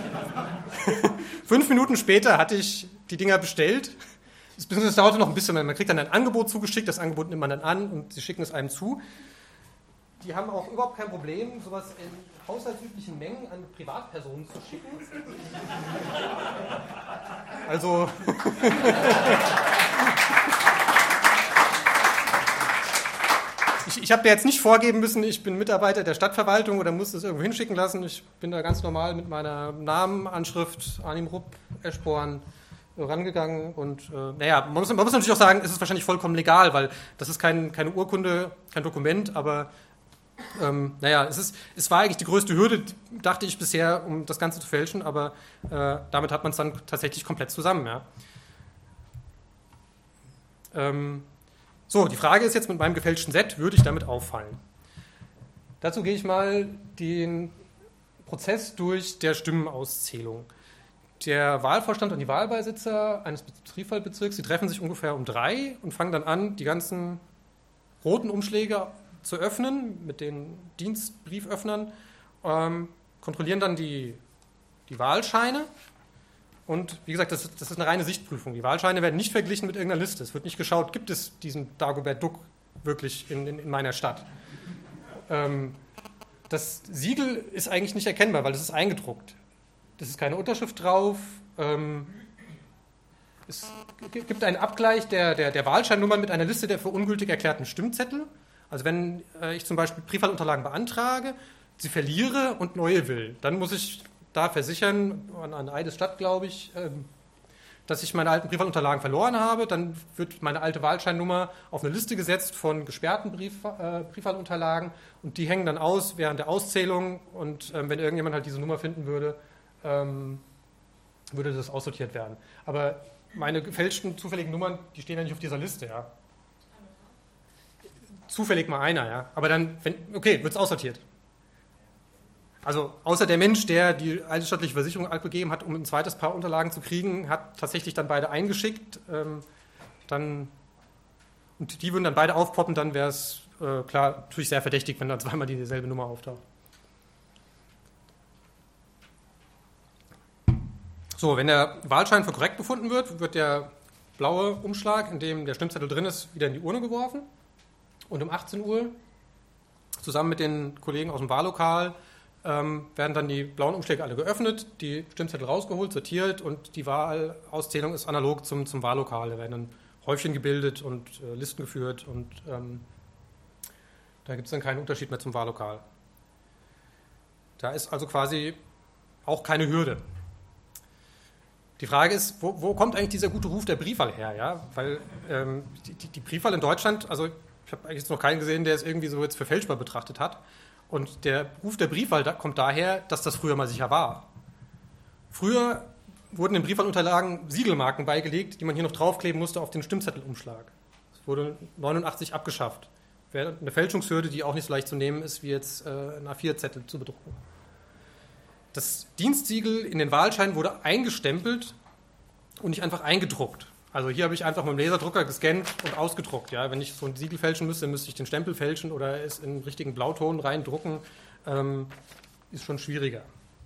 Fünf Minuten später hatte ich die Dinger bestellt. Es dauerte noch ein bisschen, man kriegt dann ein Angebot zugeschickt, das Angebot nimmt man dann an und sie schicken es einem zu. Die haben auch überhaupt kein Problem, sowas in haushaltsüblichen Mengen an Privatpersonen zu schicken. Also... Ich, ich habe dir jetzt nicht vorgeben müssen, ich bin Mitarbeiter der Stadtverwaltung oder muss das irgendwo hinschicken lassen. Ich bin da ganz normal mit meiner Namenanschrift, Arnim Rupp, Eschborn, rangegangen. Und äh, naja, man muss, man muss natürlich auch sagen, es ist wahrscheinlich vollkommen legal, weil das ist kein, keine Urkunde, kein Dokument, aber ähm, naja, es, ist, es war eigentlich die größte Hürde, dachte ich bisher, um das Ganze zu fälschen, aber äh, damit hat man es dann tatsächlich komplett zusammen. Ja. Ähm, So, die Frage ist jetzt, mit meinem gefälschten Set würde ich damit auffallen? Dazu gehe ich mal den Prozess durch der Stimmenauszählung. Der Wahlvorstand und die Wahlbeisitzer eines Briefwahlbezirks, die treffen sich ungefähr um drei und fangen dann an, die ganzen roten Umschläge zu öffnen mit den Dienstbrieföffnern, ähm, kontrollieren dann die, die Wahlscheine und wie gesagt, das, das ist eine reine Sichtprüfung. Die Wahlscheine werden nicht verglichen mit irgendeiner Liste. Es wird nicht geschaut, gibt es diesen Dagobert Duck wirklich in, in, in meiner Stadt. Ähm, das Siegel ist eigentlich nicht erkennbar, weil es ist eingedruckt. Es ist keine Unterschrift drauf. Ähm, es gibt einen Abgleich der, der, der Wahlscheinnummern mit einer Liste der für ungültig erklärten Stimmzettel. Also wenn äh, ich zum Beispiel Briefwahlunterlagen beantrage, sie verliere und neue will, dann muss ich da versichern, an, an Eides Stadt, glaube ich, ähm, dass ich meine alten Briefwahlunterlagen verloren habe. Dann wird meine alte Wahlscheinnummer auf eine Liste gesetzt von gesperrten Brief, äh, Briefwahlunterlagen und die hängen dann aus während der Auszählung und ähm, wenn irgendjemand halt diese Nummer finden würde, ähm, würde das aussortiert werden. Aber meine gefälschten, zufälligen Nummern, die stehen ja nicht auf dieser Liste, ja. Zufällig mal einer, ja. Aber dann, wenn, okay, wird es aussortiert. Also außer der Mensch, der die eidesstattliche Versicherung abgegeben hat, um ein zweites Paar Unterlagen zu kriegen, hat tatsächlich dann beide eingeschickt. Ähm, dann, und die würden dann beide aufpoppen, dann wäre es äh, klar natürlich sehr verdächtig, wenn da zweimal dieselbe Nummer auftaucht. So, wenn der Wahlschein für korrekt befunden wird, wird der blaue Umschlag, in dem der Stimmzettel drin ist, wieder in die Urne geworfen. Und um achtzehn Uhr, zusammen mit den Kollegen aus dem Wahllokal, ähm, werden dann die blauen Umschläge alle geöffnet, die Stimmzettel rausgeholt, sortiert und die Wahlauszählung ist analog zum, zum Wahllokal. Da werden dann Häufchen gebildet und äh, Listen geführt und ähm, da gibt es dann keinen Unterschied mehr zum Wahllokal. Da ist also quasi auch keine Hürde. Die Frage ist, wo, wo kommt eigentlich dieser gute Ruf der Briefwahl her? Ja? Weil ähm, die, die Briefwahl in Deutschland, also ich habe eigentlich jetzt noch keinen gesehen, der es irgendwie so jetzt für fälschbar betrachtet hat. Und der Ruf der Briefwahl da kommt daher, dass das früher mal sicher war. Früher wurden in Briefwahlunterlagen Siegelmarken beigelegt, die man hier noch draufkleben musste auf den Stimmzettelumschlag. Das wurde neunundachtzig abgeschafft. Wäre eine Fälschungshürde, die auch nicht so leicht zu nehmen ist, wie jetzt äh, ein A vier Zettel zu bedrucken. Das Dienstsiegel in den Wahlschein wurde eingestempelt und nicht einfach eingedruckt. Also hier habe ich einfach mit dem Laserdrucker gescannt und ausgedruckt. Ja? Wenn ich so ein Siegel fälschen müsste, müsste ich den Stempel fälschen oder es in richtigen Blauton reindrucken. Ähm, ist schon schwieriger.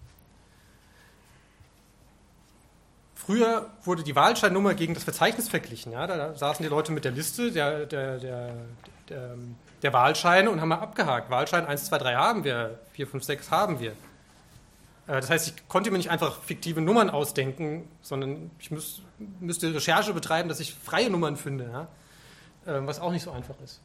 Früher wurde die Wahlscheinnummer gegen das Verzeichnis verglichen. Ja? Da saßen die Leute mit der Liste der, der, der, der, der Wahlscheine und haben mal abgehakt. Wahlschein eins, zwei, drei haben wir, vier, fünf, sechs haben wir. Das heißt, ich konnte mir nicht einfach fiktive Nummern ausdenken, sondern ich müß, müsste Recherche betreiben, dass ich freie Nummern finde, ja? Was auch nicht so einfach ist.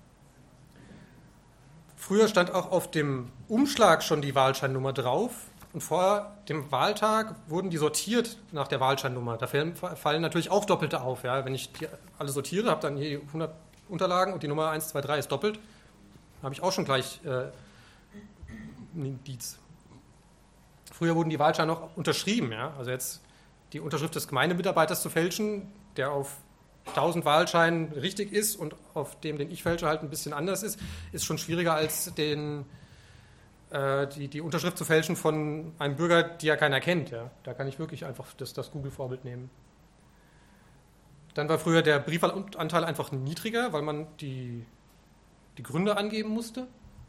Früher stand auch auf dem Umschlag schon die Wahlscheinnummer drauf und vor dem Wahltag wurden die sortiert nach der Wahlscheinnummer. Da fallen natürlich auch Doppelte auf. Ja? Wenn ich die alle sortiere, habe dann hier hundert Unterlagen und die Nummer eins, zwei, drei ist doppelt, dann habe ich auch schon gleich äh, ein Indiz. Früher wurden die Wahlscheine noch unterschrieben. Ja? Also jetzt die Unterschrift des Gemeindemitarbeiters zu fälschen, der auf tausend Wahlscheinen richtig ist und auf dem, den ich fälsche, halt ein bisschen anders ist, ist schon schwieriger als den, äh, die, die Unterschrift zu fälschen von einem Bürger, die ja keiner kennt. Ja? Da kann ich wirklich einfach das, das Google-Vorbild nehmen. Dann war früher der Briefwahlanteil einfach niedriger, weil man die, die Gründe angeben musste.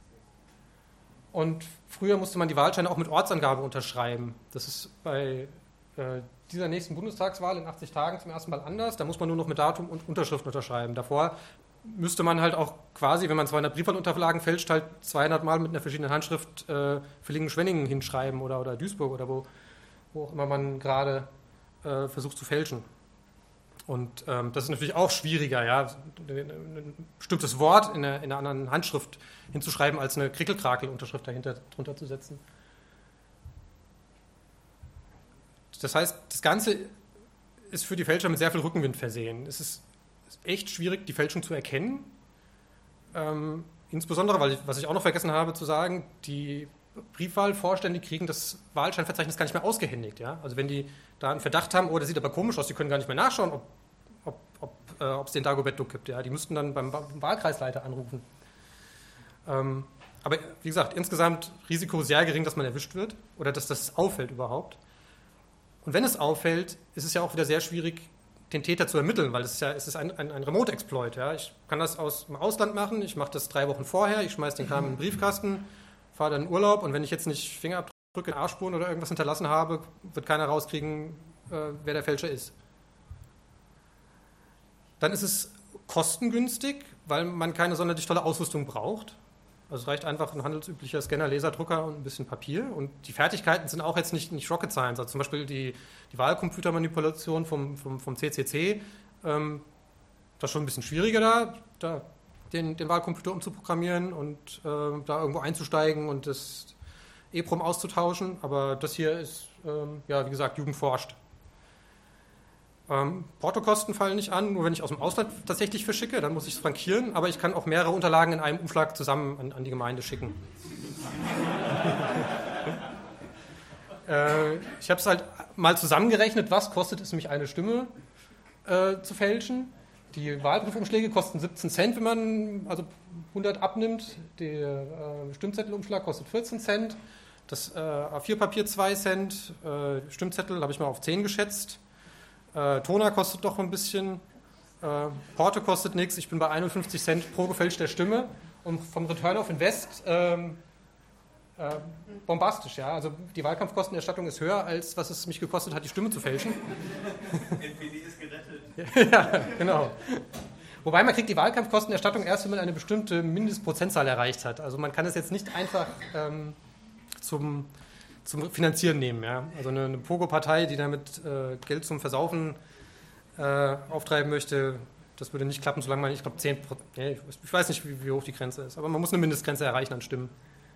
Und früher musste man die Wahlscheine auch mit Ortsangabe unterschreiben. Das ist bei äh, dieser nächsten Bundestagswahl in achtzig Tagen zum ersten Mal anders. Da muss man nur noch mit Datum und Unterschrift unterschreiben. Davor müsste man halt auch quasi, wenn man zweihundert Briefwahlunterlagen fälscht, halt zweihundert Mal mit einer verschiedenen Handschrift äh, Villingen-Schwenningen hinschreiben oder, oder Duisburg oder wo, wo auch immer man gerade äh, versucht zu fälschen. Und ähm, das ist natürlich auch schwieriger, ja, ein bestimmtes Wort in einer, in einer anderen Handschrift hinzuschreiben, als eine Krickelkrakel-Unterschrift dahinter drunter zu setzen. Das heißt, das Ganze ist für die Fälscher mit sehr viel Rückenwind versehen. Es ist echt schwierig, die Fälschung zu erkennen. Ähm, insbesondere, weil ich, was ich auch noch vergessen habe zu sagen, die Briefwahlvorstände kriegen das Wahlscheinverzeichnis gar nicht mehr ausgehändigt. Ja? Also wenn die da einen Verdacht haben, oh, das sieht aber komisch aus, die können gar nicht mehr nachschauen, ob, ob, ob äh, ob es den Dagobert-Duck gibt. Ja? Die müssten dann beim, beim Wahlkreisleiter anrufen. Ähm, aber wie gesagt, insgesamt Risiko sehr gering, dass man erwischt wird oder dass das auffällt überhaupt. Und wenn es auffällt, ist es ja auch wieder sehr schwierig, den Täter zu ermitteln, weil es ist ja es ist ein, ein, ein Remote-Exploit. Ja? Ich kann das aus dem Ausland machen, ich mache das drei Wochen vorher, ich schmeiße den Kram in den Briefkasten, fahre dann in Urlaub und wenn ich jetzt nicht Fingerabdrücke, Arschspuren oder irgendwas hinterlassen habe, wird keiner rauskriegen, äh, wer der Fälscher ist. Dann ist es kostengünstig, weil man keine sonderlich tolle Ausrüstung braucht. Also es reicht einfach ein handelsüblicher Scanner, Laserdrucker und ein bisschen Papier. Und die Fertigkeiten sind auch jetzt nicht, nicht Rocket Science. Also zum Beispiel die, die Wahlcomputermanipulation vom, vom, vom C C C, ähm, das ist schon ein bisschen schwieriger da, da den, den Wahlcomputer umzuprogrammieren und äh, da irgendwo einzusteigen und das EEPROM auszutauschen. Aber das hier ist, ähm, ja, wie gesagt, Jugend forscht. Ähm, Portokosten fallen nicht an, nur wenn ich aus dem Ausland tatsächlich verschicke, dann muss ich es frankieren, aber ich kann auch mehrere Unterlagen in einem Umschlag zusammen an, an die Gemeinde schicken. äh, ich habe es halt mal zusammengerechnet, was kostet es mich, eine Stimme äh, zu fälschen. Die Wahlbriefumschläge kosten siebzehn Cent, wenn man also hundert abnimmt. Der äh, Stimmzettelumschlag kostet vierzehn Cent. Das äh, A vier Papier zwei Cent. Äh, Stimmzettel habe ich mal auf zehn geschätzt. Äh, Toner kostet doch ein bisschen, äh, Porto kostet nichts, ich bin bei einundfünfzig Cent pro gefälschter Stimme und vom Return of Invest ähm, äh, bombastisch, ja. Also die Wahlkampfkostenerstattung ist höher, als was es mich gekostet hat, die Stimme zu fälschen. N P D ist gerettet. Ja, genau. Wobei man kriegt die Wahlkampfkostenerstattung erst, wenn man eine bestimmte Mindestprozentzahl erreicht hat. Also man kann es jetzt nicht einfach ähm, zum... zum Finanzieren nehmen. Ja? Also eine, eine Pogo-Partei, die damit äh, Geld zum Versaufen äh, auftreiben möchte, das würde nicht klappen, solange man, ich glaube, zehn Prozent, nee, ich weiß nicht, wie, wie hoch die Grenze ist, aber man muss eine Mindestgrenze erreichen an Stimmen.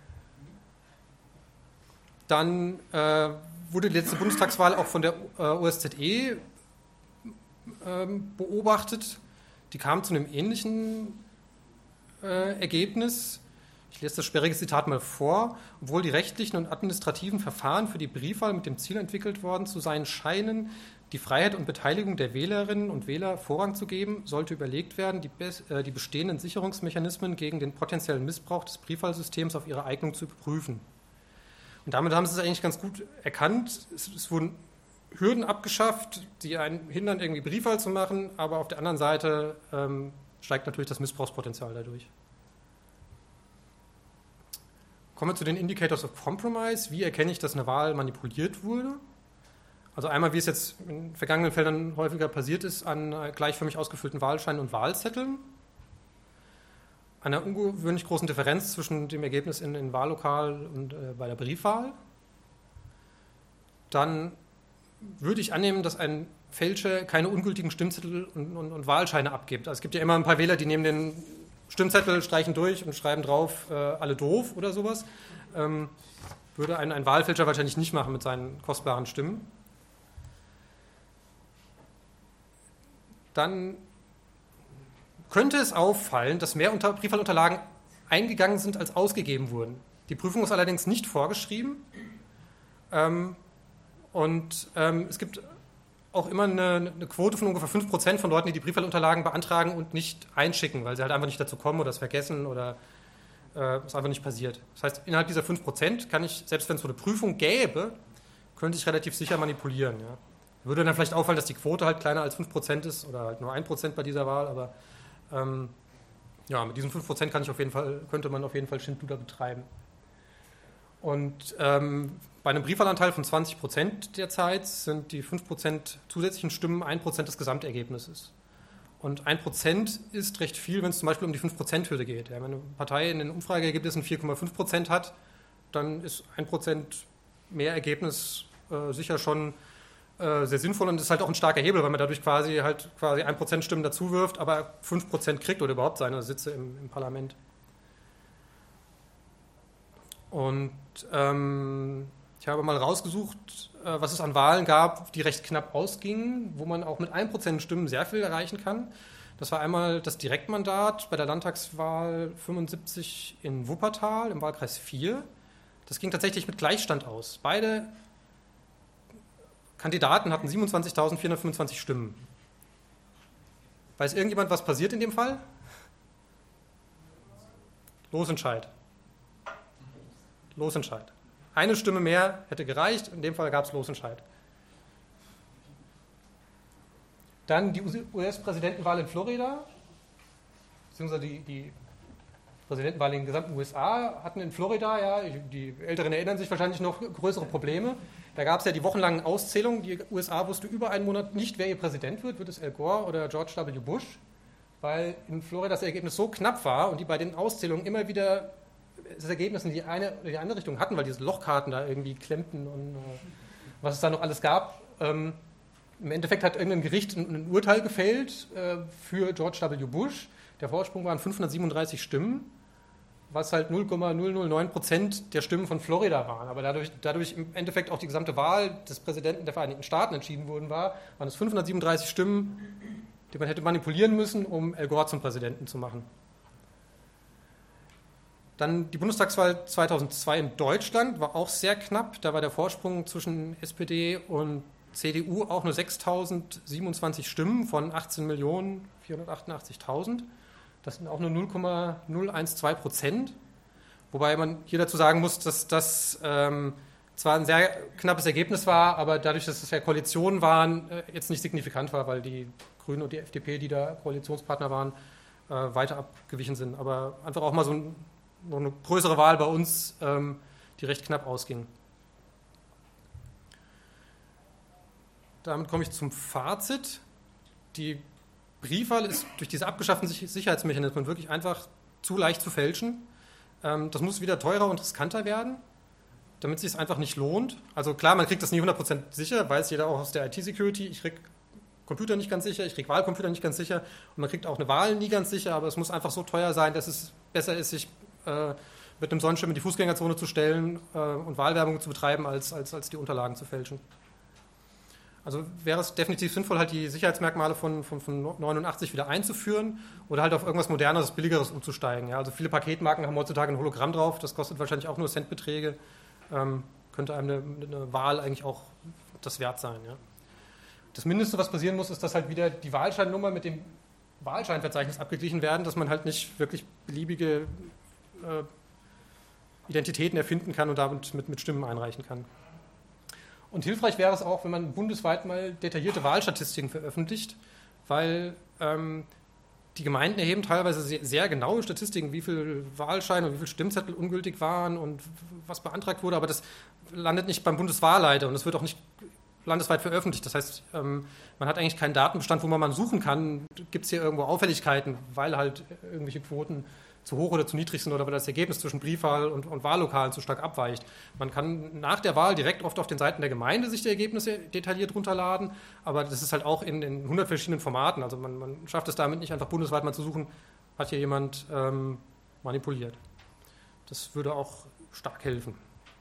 Dann äh, wurde die letzte Bundestagswahl auch von der äh, O S Z E äh, beobachtet. Die kam zu einem ähnlichen äh, Ergebnis. Ich lese das sperrige Zitat mal vor. Obwohl die rechtlichen und administrativen Verfahren für die Briefwahl mit dem Ziel entwickelt worden zu sein scheinen, die Freiheit und Beteiligung der Wählerinnen und Wähler Vorrang zu geben, sollte überlegt werden, die, äh, die bestehenden Sicherungsmechanismen gegen den potenziellen Missbrauch des Briefwahlsystems auf ihre Eignung zu überprüfen. Und damit haben sie es eigentlich ganz gut erkannt. Es, es wurden Hürden abgeschafft, die einen hindern, irgendwie Briefwahl zu machen, aber auf der anderen Seite ähm, steigt natürlich das Missbrauchspotenzial dadurch. Kommen wir zu den Indicators of Compromise. Wie erkenne ich, dass eine Wahl manipuliert wurde? Also einmal, wie es jetzt in vergangenen Fällen häufiger passiert ist, an gleichförmig ausgefüllten Wahlscheinen und Wahlzetteln. Einer ungewöhnlich großen Differenz zwischen dem Ergebnis in, in Wahllokal und äh, bei der Briefwahl. Dann würde ich annehmen, dass ein Fälscher keine ungültigen Stimmzettel und, und, und Wahlscheine abgibt. Also es gibt ja immer ein paar Wähler, die nehmen den Stimmzettel, streichen durch und schreiben drauf, äh, alle doof oder sowas. Ähm, würde ein, ein Wahlfälscher wahrscheinlich nicht machen mit seinen kostbaren Stimmen. Dann könnte es auffallen, dass mehr unter Briefwahlunterlagen eingegangen sind, als ausgegeben wurden. Die Prüfung ist allerdings nicht vorgeschrieben. Ähm, und ähm, es gibt auch immer eine, eine Quote von ungefähr fünf Prozent von Leuten, die die Briefwahlunterlagen beantragen und nicht einschicken, weil sie halt einfach nicht dazu kommen oder es vergessen oder äh, es einfach nicht passiert. Das heißt, innerhalb dieser fünf Prozent kann ich, selbst wenn es so eine Prüfung gäbe, könnte ich relativ sicher manipulieren. Ja. Würde dann vielleicht auffallen, dass die Quote halt kleiner als fünf Prozent ist oder halt nur ein Prozent bei dieser Wahl, aber ähm, ja, mit diesen fünf Prozent kann ich auf jeden Fall, könnte man auf jeden Fall Schindluder betreiben. Und ähm, bei einem Briefwahlanteil von zwanzig Prozent derzeit sind die fünf Prozent zusätzlichen Stimmen ein Prozent des Gesamtergebnisses. Und ein Prozent ist recht viel, wenn es zum Beispiel um die fünf Prozent-Hürde geht. Ja, wenn eine Partei in den Umfrageergebnissen vier Komma fünf Prozent hat, dann ist ein Prozent mehr Ergebnis äh, sicher schon äh, sehr sinnvoll und ist halt auch ein starker Hebel, weil man dadurch quasi halt quasi ein Prozent Stimmen dazu wirft, aber fünf Prozent kriegt oder überhaupt seine Sitze im, im Parlament. Und ähm, ich habe mal rausgesucht, äh, was es an Wahlen gab, die recht knapp ausgingen, wo man auch mit ein Prozent Stimmen sehr viel erreichen kann. Das war einmal das Direktmandat bei der Landtagswahl fünfundsiebzig in Wuppertal im Wahlkreis vier. Das ging tatsächlich mit Gleichstand aus. Beide Kandidaten hatten siebenundzwanzigtausendvierhundertfünfundzwanzig Stimmen. Weiß irgendjemand, was passiert in dem Fall? Losentscheid. Losentscheid. Eine Stimme mehr hätte gereicht, in dem Fall gab es Losentscheid. Dann die U S-Präsidentenwahl in Florida, beziehungsweise die, die Präsidentenwahl in den gesamten U S A hatten in Florida, ja, die Älteren erinnern sich wahrscheinlich noch, größere Probleme. Da gab es ja die wochenlangen Auszählungen. Die U S A wusste über einen Monat nicht, wer ihr Präsident wird. Wird es Al Gore oder George W. Bush? Weil in Florida das Ergebnis so knapp war und die bei den Auszählungen immer wieder das Ergebnis in die eine oder die andere Richtung hatten, weil diese Lochkarten da irgendwie klemmten und äh, was es da noch alles gab. Ähm, Im Endeffekt hat irgendein Gericht ein, ein Urteil gefällt äh, für George W. Bush. Der Vorsprung waren fünfhundertsiebenunddreißig Stimmen, was halt null Komma null null neun Prozent der Stimmen von Florida waren. Aber dadurch, dadurch im Endeffekt auch die gesamte Wahl des Präsidenten der Vereinigten Staaten entschieden worden war, waren es fünfhundertsiebenunddreißig Stimmen, die man hätte manipulieren müssen, um Al Gore zum Präsidenten zu machen. Dann die Bundestagswahl zweitausendzwei in Deutschland war auch sehr knapp. Da war der Vorsprung zwischen S P D und C D U auch nur sechstausendsiebenundzwanzig Stimmen von achtzehn Millionen vierhundertachtundachtzigtausend. Das sind auch nur null Komma null zwölf Prozent. Wobei man hier dazu sagen muss, dass das ähm, zwar ein sehr knappes Ergebnis war, aber dadurch, dass es ja Koalitionen waren, äh, jetzt nicht signifikant war, weil die Grünen und die F D P, die da Koalitionspartner waren, äh, weiter abgewichen sind. Aber einfach auch mal so ein, noch eine größere Wahl bei uns, ähm, die recht knapp ausging. Damit komme ich zum Fazit. Die Briefwahl ist durch diese abgeschafften Sicherheitsmechanismen wirklich einfach zu leicht zu fälschen. Das muss wieder teurer und riskanter werden, damit es sich einfach nicht lohnt. Also klar, man kriegt das nie hundert Prozent sicher, weiß jeder auch aus der I T-Security. Ich kriege Computer nicht ganz sicher, ich kriege Wahlcomputer nicht ganz sicher und man kriegt auch eine Wahl nie ganz sicher, aber es muss einfach so teuer sein, dass es besser ist, sich äh, mit einem Sonnenschirm in die Fußgängerzone zu stellen äh, und Wahlwerbung zu betreiben, als, als, als die Unterlagen zu fälschen. Also wäre es definitiv sinnvoll, halt die Sicherheitsmerkmale von, von, von neunundachtzig wieder einzuführen oder halt auf irgendwas Moderneres, Billigeres umzusteigen. Ja, also viele Paketmarken haben heutzutage ein Hologramm drauf, das kostet wahrscheinlich auch nur Centbeträge, ähm, könnte einem eine, eine Wahl eigentlich auch das wert sein. Ja. Das Mindeste, was passieren muss, ist, dass halt wieder die Wahlscheinnummer mit dem Wahlscheinverzeichnis abgeglichen werden, dass man halt nicht wirklich beliebige äh, Identitäten erfinden kann und damit mit, mit Stimmen einreichen kann. Und hilfreich wäre es auch, wenn man bundesweit mal detaillierte Wahlstatistiken veröffentlicht, weil ähm, die Gemeinden erheben teilweise sehr, sehr genaue Statistiken, wie viele Wahlscheine und wie viele Stimmzettel ungültig waren und was beantragt wurde, aber das landet nicht beim Bundeswahlleiter und es wird auch nicht landesweit veröffentlicht. Das heißt, ähm, man hat eigentlich keinen Datenbestand, wo man mal suchen kann, gibt es hier irgendwo Auffälligkeiten, weil halt irgendwelche Quoten zu hoch oder zu niedrig sind oder weil das Ergebnis zwischen Briefwahl und, und Wahllokalen zu stark abweicht. Man kann nach der Wahl direkt oft auf den Seiten der Gemeinde sich die Ergebnisse detailliert runterladen, aber das ist halt auch in, in hundert verschiedenen Formaten. Also man, man schafft es damit nicht einfach bundesweit mal zu suchen, hat hier jemand ähm, manipuliert. Das würde auch stark helfen.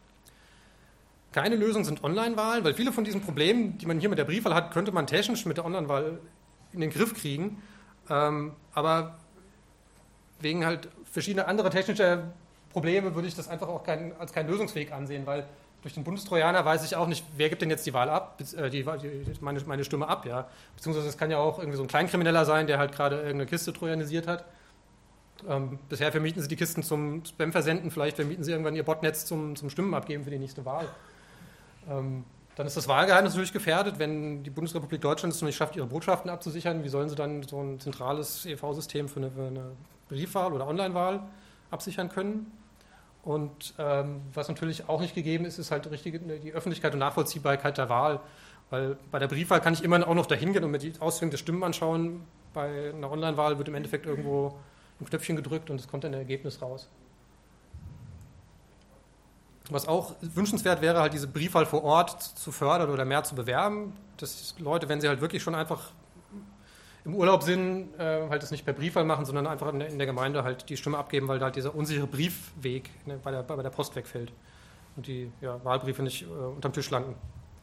Keine Lösung sind Online-Wahlen, weil viele von diesen Problemen, die man hier mit der Briefwahl hat, könnte man technisch mit der Online-Wahl in den Griff kriegen. Ähm, aber wegen halt verschiedener anderer technischer Probleme würde ich das einfach auch kein, als keinen Lösungsweg ansehen, weil durch den Bundestrojaner weiß ich auch nicht, wer gibt denn jetzt die Wahl ab, äh, die, die, meine, meine Stimme ab, ja. Beziehungsweise es kann ja auch irgendwie so ein Kleinkrimineller sein, der halt gerade irgendeine Kiste trojanisiert hat. Ähm, bisher vermieten sie die Kisten zum Spam-Versenden, vielleicht vermieten sie irgendwann ihr Botnetz zum, zum Stimmen abgeben für die nächste Wahl. Ähm, dann ist das Wahlgeheimnis natürlich gefährdet, wenn die Bundesrepublik Deutschland es noch nicht schafft, ihre Botschaften abzusichern. Wie sollen sie dann so ein zentrales E V-System für eine, für eine Briefwahl oder Online-Wahl absichern können? Und ähm, was natürlich auch nicht gegeben ist, ist halt richtige, die Öffentlichkeit und Nachvollziehbarkeit der Wahl. Weil bei der Briefwahl kann ich immer auch noch dahin gehen und mir die Ausführung der Stimmen anschauen. Bei einer Online-Wahl wird im Endeffekt irgendwo ein Knöpfchen gedrückt und es kommt dann ein Ergebnis raus. Was auch wünschenswert wäre, halt diese Briefwahl vor Ort zu fördern oder mehr zu bewerben, dass Leute, wenn sie halt wirklich schon einfach im Urlaub sind, äh, halt das nicht per Briefwahl machen, sondern einfach in der, in der Gemeinde halt die Stimme abgeben, weil da halt dieser unsichere Briefweg ne, bei, der, bei der Post wegfällt und die ja, Wahlbriefe nicht äh, unterm Tisch landen.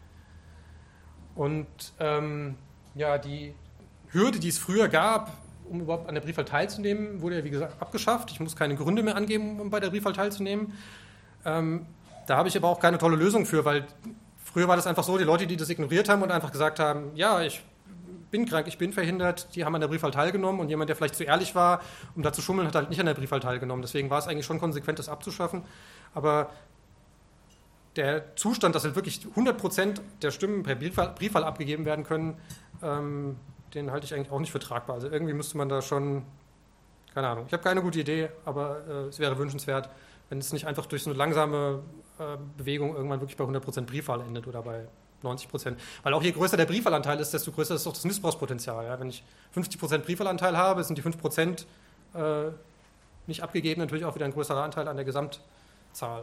Und ähm, ja, die Hürde, die es früher gab, um überhaupt an der Briefwahl teilzunehmen, wurde ja wie gesagt abgeschafft. Ich muss keine Gründe mehr angeben, um bei der Briefwahl teilzunehmen. Ähm, da habe ich aber auch keine tolle Lösung für, weil früher war das einfach so, die Leute, die das ignoriert haben und einfach gesagt haben, ja, ich bin krank, ich bin verhindert, die haben an der Briefwahl teilgenommen und jemand, der vielleicht zu ehrlich war, um da zu schummeln, hat halt nicht an der Briefwahl teilgenommen. Deswegen war es eigentlich schon konsequent, das abzuschaffen. Aber der Zustand, dass halt wirklich hundert Prozent der Stimmen per Briefwahl, Briefwahl abgegeben werden können, ähm, den halte ich eigentlich auch nicht für tragbar. Also irgendwie müsste man da schon, keine Ahnung, ich habe keine gute Idee, aber äh, es wäre wünschenswert, wenn es nicht einfach durch so eine langsame äh, Bewegung irgendwann wirklich bei hundert Prozent Briefwahl endet oder bei neunzig Prozent. Weil auch je größer der Briefwahlanteil ist, desto größer ist auch das Missbrauchspotenzial. Ja? Wenn ich fünfzig Prozent Briefwahlanteil habe, sind die fünf Prozent äh, nicht abgegeben, natürlich auch wieder ein größerer Anteil an der Gesamtzahl.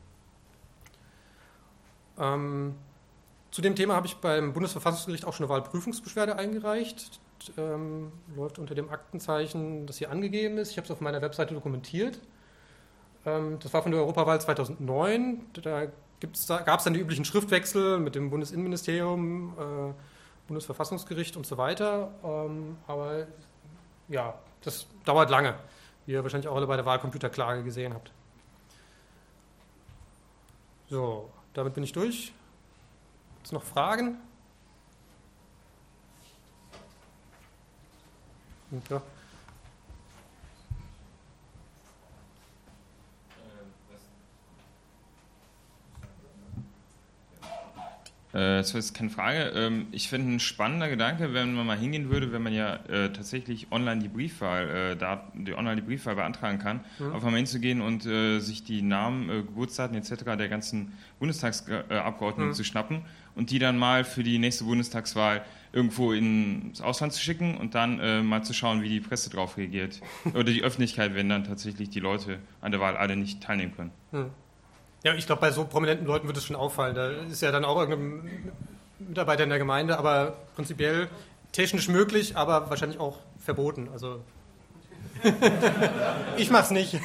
Ähm, zu dem Thema habe ich beim Bundesverfassungsgericht auch schon eine Wahlprüfungsbeschwerde eingereicht. Ähm, läuft unter dem Aktenzeichen, das hier angegeben ist. Ich habe es auf meiner Webseite dokumentiert. Ähm, das war von der Europawahl zweitausendneun. Da Da gab es dann die üblichen Schriftwechsel mit dem Bundesinnenministerium, äh, Bundesverfassungsgericht und so weiter. Ähm, aber ja, das dauert lange, wie ihr wahrscheinlich auch alle bei der Wahlcomputerklage gesehen habt. So, damit bin ich durch. Gibt es noch Fragen? Und, ja. Das ist keine Frage. Ich finde ein spannender Gedanke, wenn man mal hingehen würde, wenn man ja äh, tatsächlich online die Briefwahl, äh, da, die online die Briefwahl beantragen kann, mhm. auf einmal hinzugehen und äh, sich die Namen, äh, Geburtsdaten et cetera der ganzen Bundestagsabgeordneten mhm. zu schnappen und die dann mal für die nächste Bundestagswahl irgendwo ins Ausland zu schicken und dann äh, mal zu schauen, wie die Presse drauf reagiert oder die Öffentlichkeit, wenn dann tatsächlich die Leute an der Wahl alle nicht teilnehmen können. Mhm. Ja, ich glaube, bei so prominenten Leuten wird es schon auffallen. Da ist ja dann auch irgendein Mitarbeiter in der Gemeinde, aber prinzipiell technisch möglich, aber wahrscheinlich auch verboten. Also ich mach's nicht.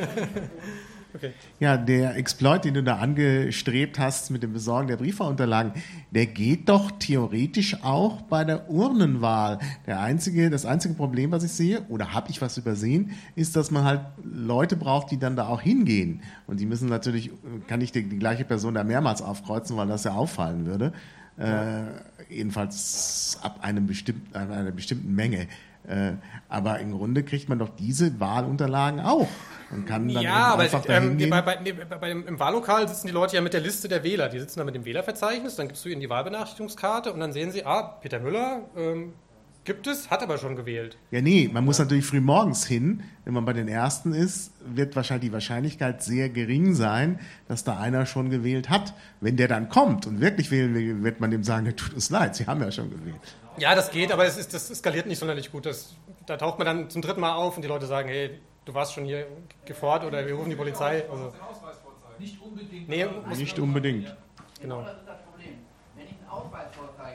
Okay. Ja, der Exploit, den du da angestrebt hast mit dem Besorgen der Briefwahlunterlagen, der geht doch theoretisch auch bei der Urnenwahl. Der einzige, das einzige Problem, was ich sehe, oder habe ich was übersehen, ist, dass man halt Leute braucht, die dann da auch hingehen. Und die müssen natürlich, kann nicht die, die gleiche Person da mehrmals aufkreuzen, weil das ja auffallen würde. Äh, jedenfalls ab einem bestimmten, einer bestimmten Menge. Äh, aber im Grunde kriegt man doch diese Wahlunterlagen auch. Und kann dann ja, aber ähm, bei, bei, bei, im Wahllokal sitzen die Leute ja mit der Liste der Wähler. Die sitzen da mit dem Wählerverzeichnis, dann gibst du ihnen die Wahlbenachrichtigungskarte und dann sehen sie, ah, Peter Müller ähm, gibt es, hat aber schon gewählt. Ja, nee, man muss natürlich früh morgens hin. Wenn man bei den Ersten ist, wird wahrscheinlich die Wahrscheinlichkeit sehr gering sein, dass da einer schon gewählt hat. Wenn der dann kommt und wirklich wählen will, wird man dem sagen, tut uns leid, Sie haben ja schon gewählt. Ja, das geht, aber es ist, das skaliert nicht sonderlich gut. Das, da taucht man dann zum dritten Mal auf und die Leute sagen, hey, du warst schon hier gefordert oder wir rufen die Polizei. Also, nicht unbedingt. Nee, muss nicht unbedingt. Genau. Das ist das Problem. Wenn ich einen Ausweis vorzeige,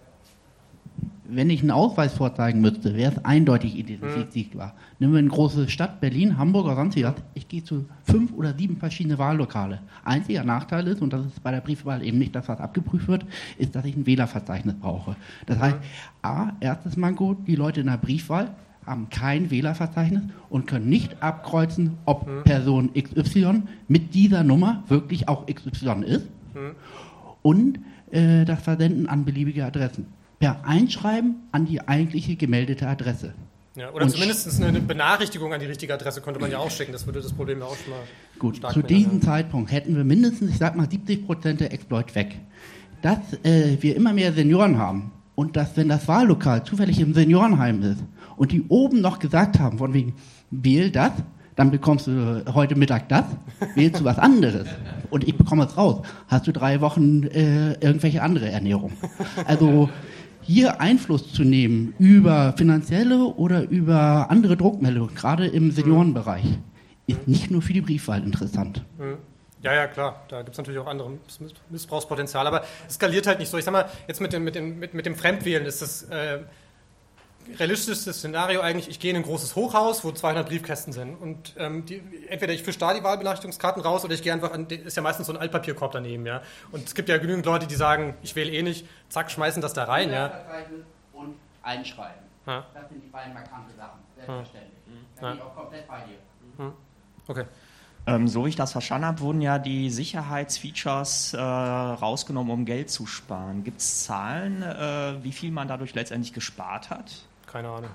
Wenn ich einen Ausweis vorzeigen müsste, wäre es eindeutig identifizierbar. Hm. Nehmen wir eine große Stadt, Berlin, Hamburg oder sonst was. Ich gehe zu fünf oder sieben verschiedene Wahllokale. Einziger Nachteil ist, und das ist bei der Briefwahl eben nicht das, was abgeprüft wird, ist, dass ich ein Wählerverzeichnis brauche. Das heißt, A, erstes Manko, die Leute in der Briefwahl haben kein Wählerverzeichnis und können nicht abkreuzen, ob hm. Person X Y mit dieser Nummer wirklich auch X Y ist. Hm. Und äh, das Versenden an beliebige Adressen. Per Einschreiben an die eigentliche gemeldete Adresse. Ja, oder und zumindest eine Benachrichtigung an die richtige Adresse konnte man ja auch schicken. Das würde das Problem ja auch schon mal gut, stark zu mindern, diesem ja. Zeitpunkt hätten wir mindestens, ich sag mal, siebzig Prozent der Exploit weg. Dass äh, wir immer mehr Senioren haben und dass, wenn das Wahllokal zufällig im Seniorenheim ist und die oben noch gesagt haben, von wegen, wähl das, dann bekommst du heute Mittag das, wählst du was anderes und ich bekomme es raus, hast du drei Wochen äh, irgendwelche andere Ernährung. Also hier Einfluss zu nehmen über finanzielle oder über andere Druckmeldungen, gerade im Seniorenbereich, ist nicht nur für die Briefwahl interessant. Ja, ja, klar. Da gibt es natürlich auch andere Missbrauchspotenzial. Aber es skaliert halt nicht so. Ich sag mal, jetzt mit dem, mit dem, mit, mit dem Fremdwählen ist das äh, realistischste Szenario eigentlich, ich gehe in ein großes Hochhaus, wo zweihundert Briefkästen sind. Und ähm, die, entweder ich fische da die Wahlbenachrichtigungskarten raus oder ich gehe einfach an, ist ja meistens so ein Altpapierkorb daneben. Ja. Und es gibt ja genügend Leute, die sagen, ich wähle eh nicht, zack, schmeißen das da rein. Ja. Und einschreiben. Ha. Das sind die beiden markanten Sachen, selbstverständlich. Ha. Da bin ich auch komplett bei dir. Okay. Ähm, so wie ich das verstanden habe, wurden ja die Sicherheitsfeatures äh, rausgenommen, um Geld zu sparen. Gibt es Zahlen, äh, wie viel man dadurch letztendlich gespart hat? Keine Ahnung.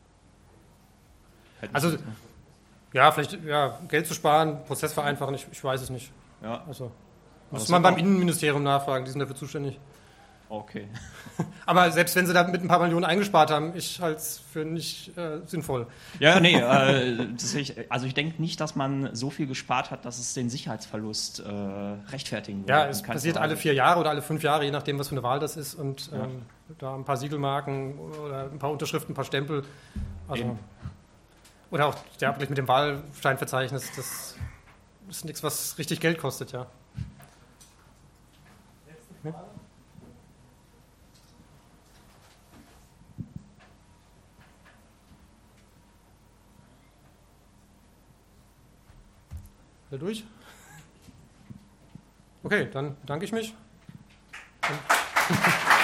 Also, ja, vielleicht ja, Geld zu sparen, Prozess vereinfachen, ich, ich weiß es nicht. Ja. Also, muss man beim Innenministerium nachfragen, die sind dafür zuständig. Okay. Aber selbst wenn sie da mit ein paar Millionen eingespart haben, ich halte es für nicht äh, sinnvoll. Ja, nee, äh, das ich, also ich denke nicht, dass man so viel gespart hat, dass es den Sicherheitsverlust äh, rechtfertigen würde. Ja, es passiert alle vier Jahre oder alle fünf Jahre, je nachdem, was für eine Wahl das ist. Und ähm, ja. da ein paar Siegelmarken oder ein paar Unterschriften, ein paar Stempel. Also, Eben. oder auch der Abgleich mit dem Wahlscheinverzeichnis, das ist nichts, was richtig Geld kostet, ja. ja. Durch? Okay, dann bedanke ich mich. Und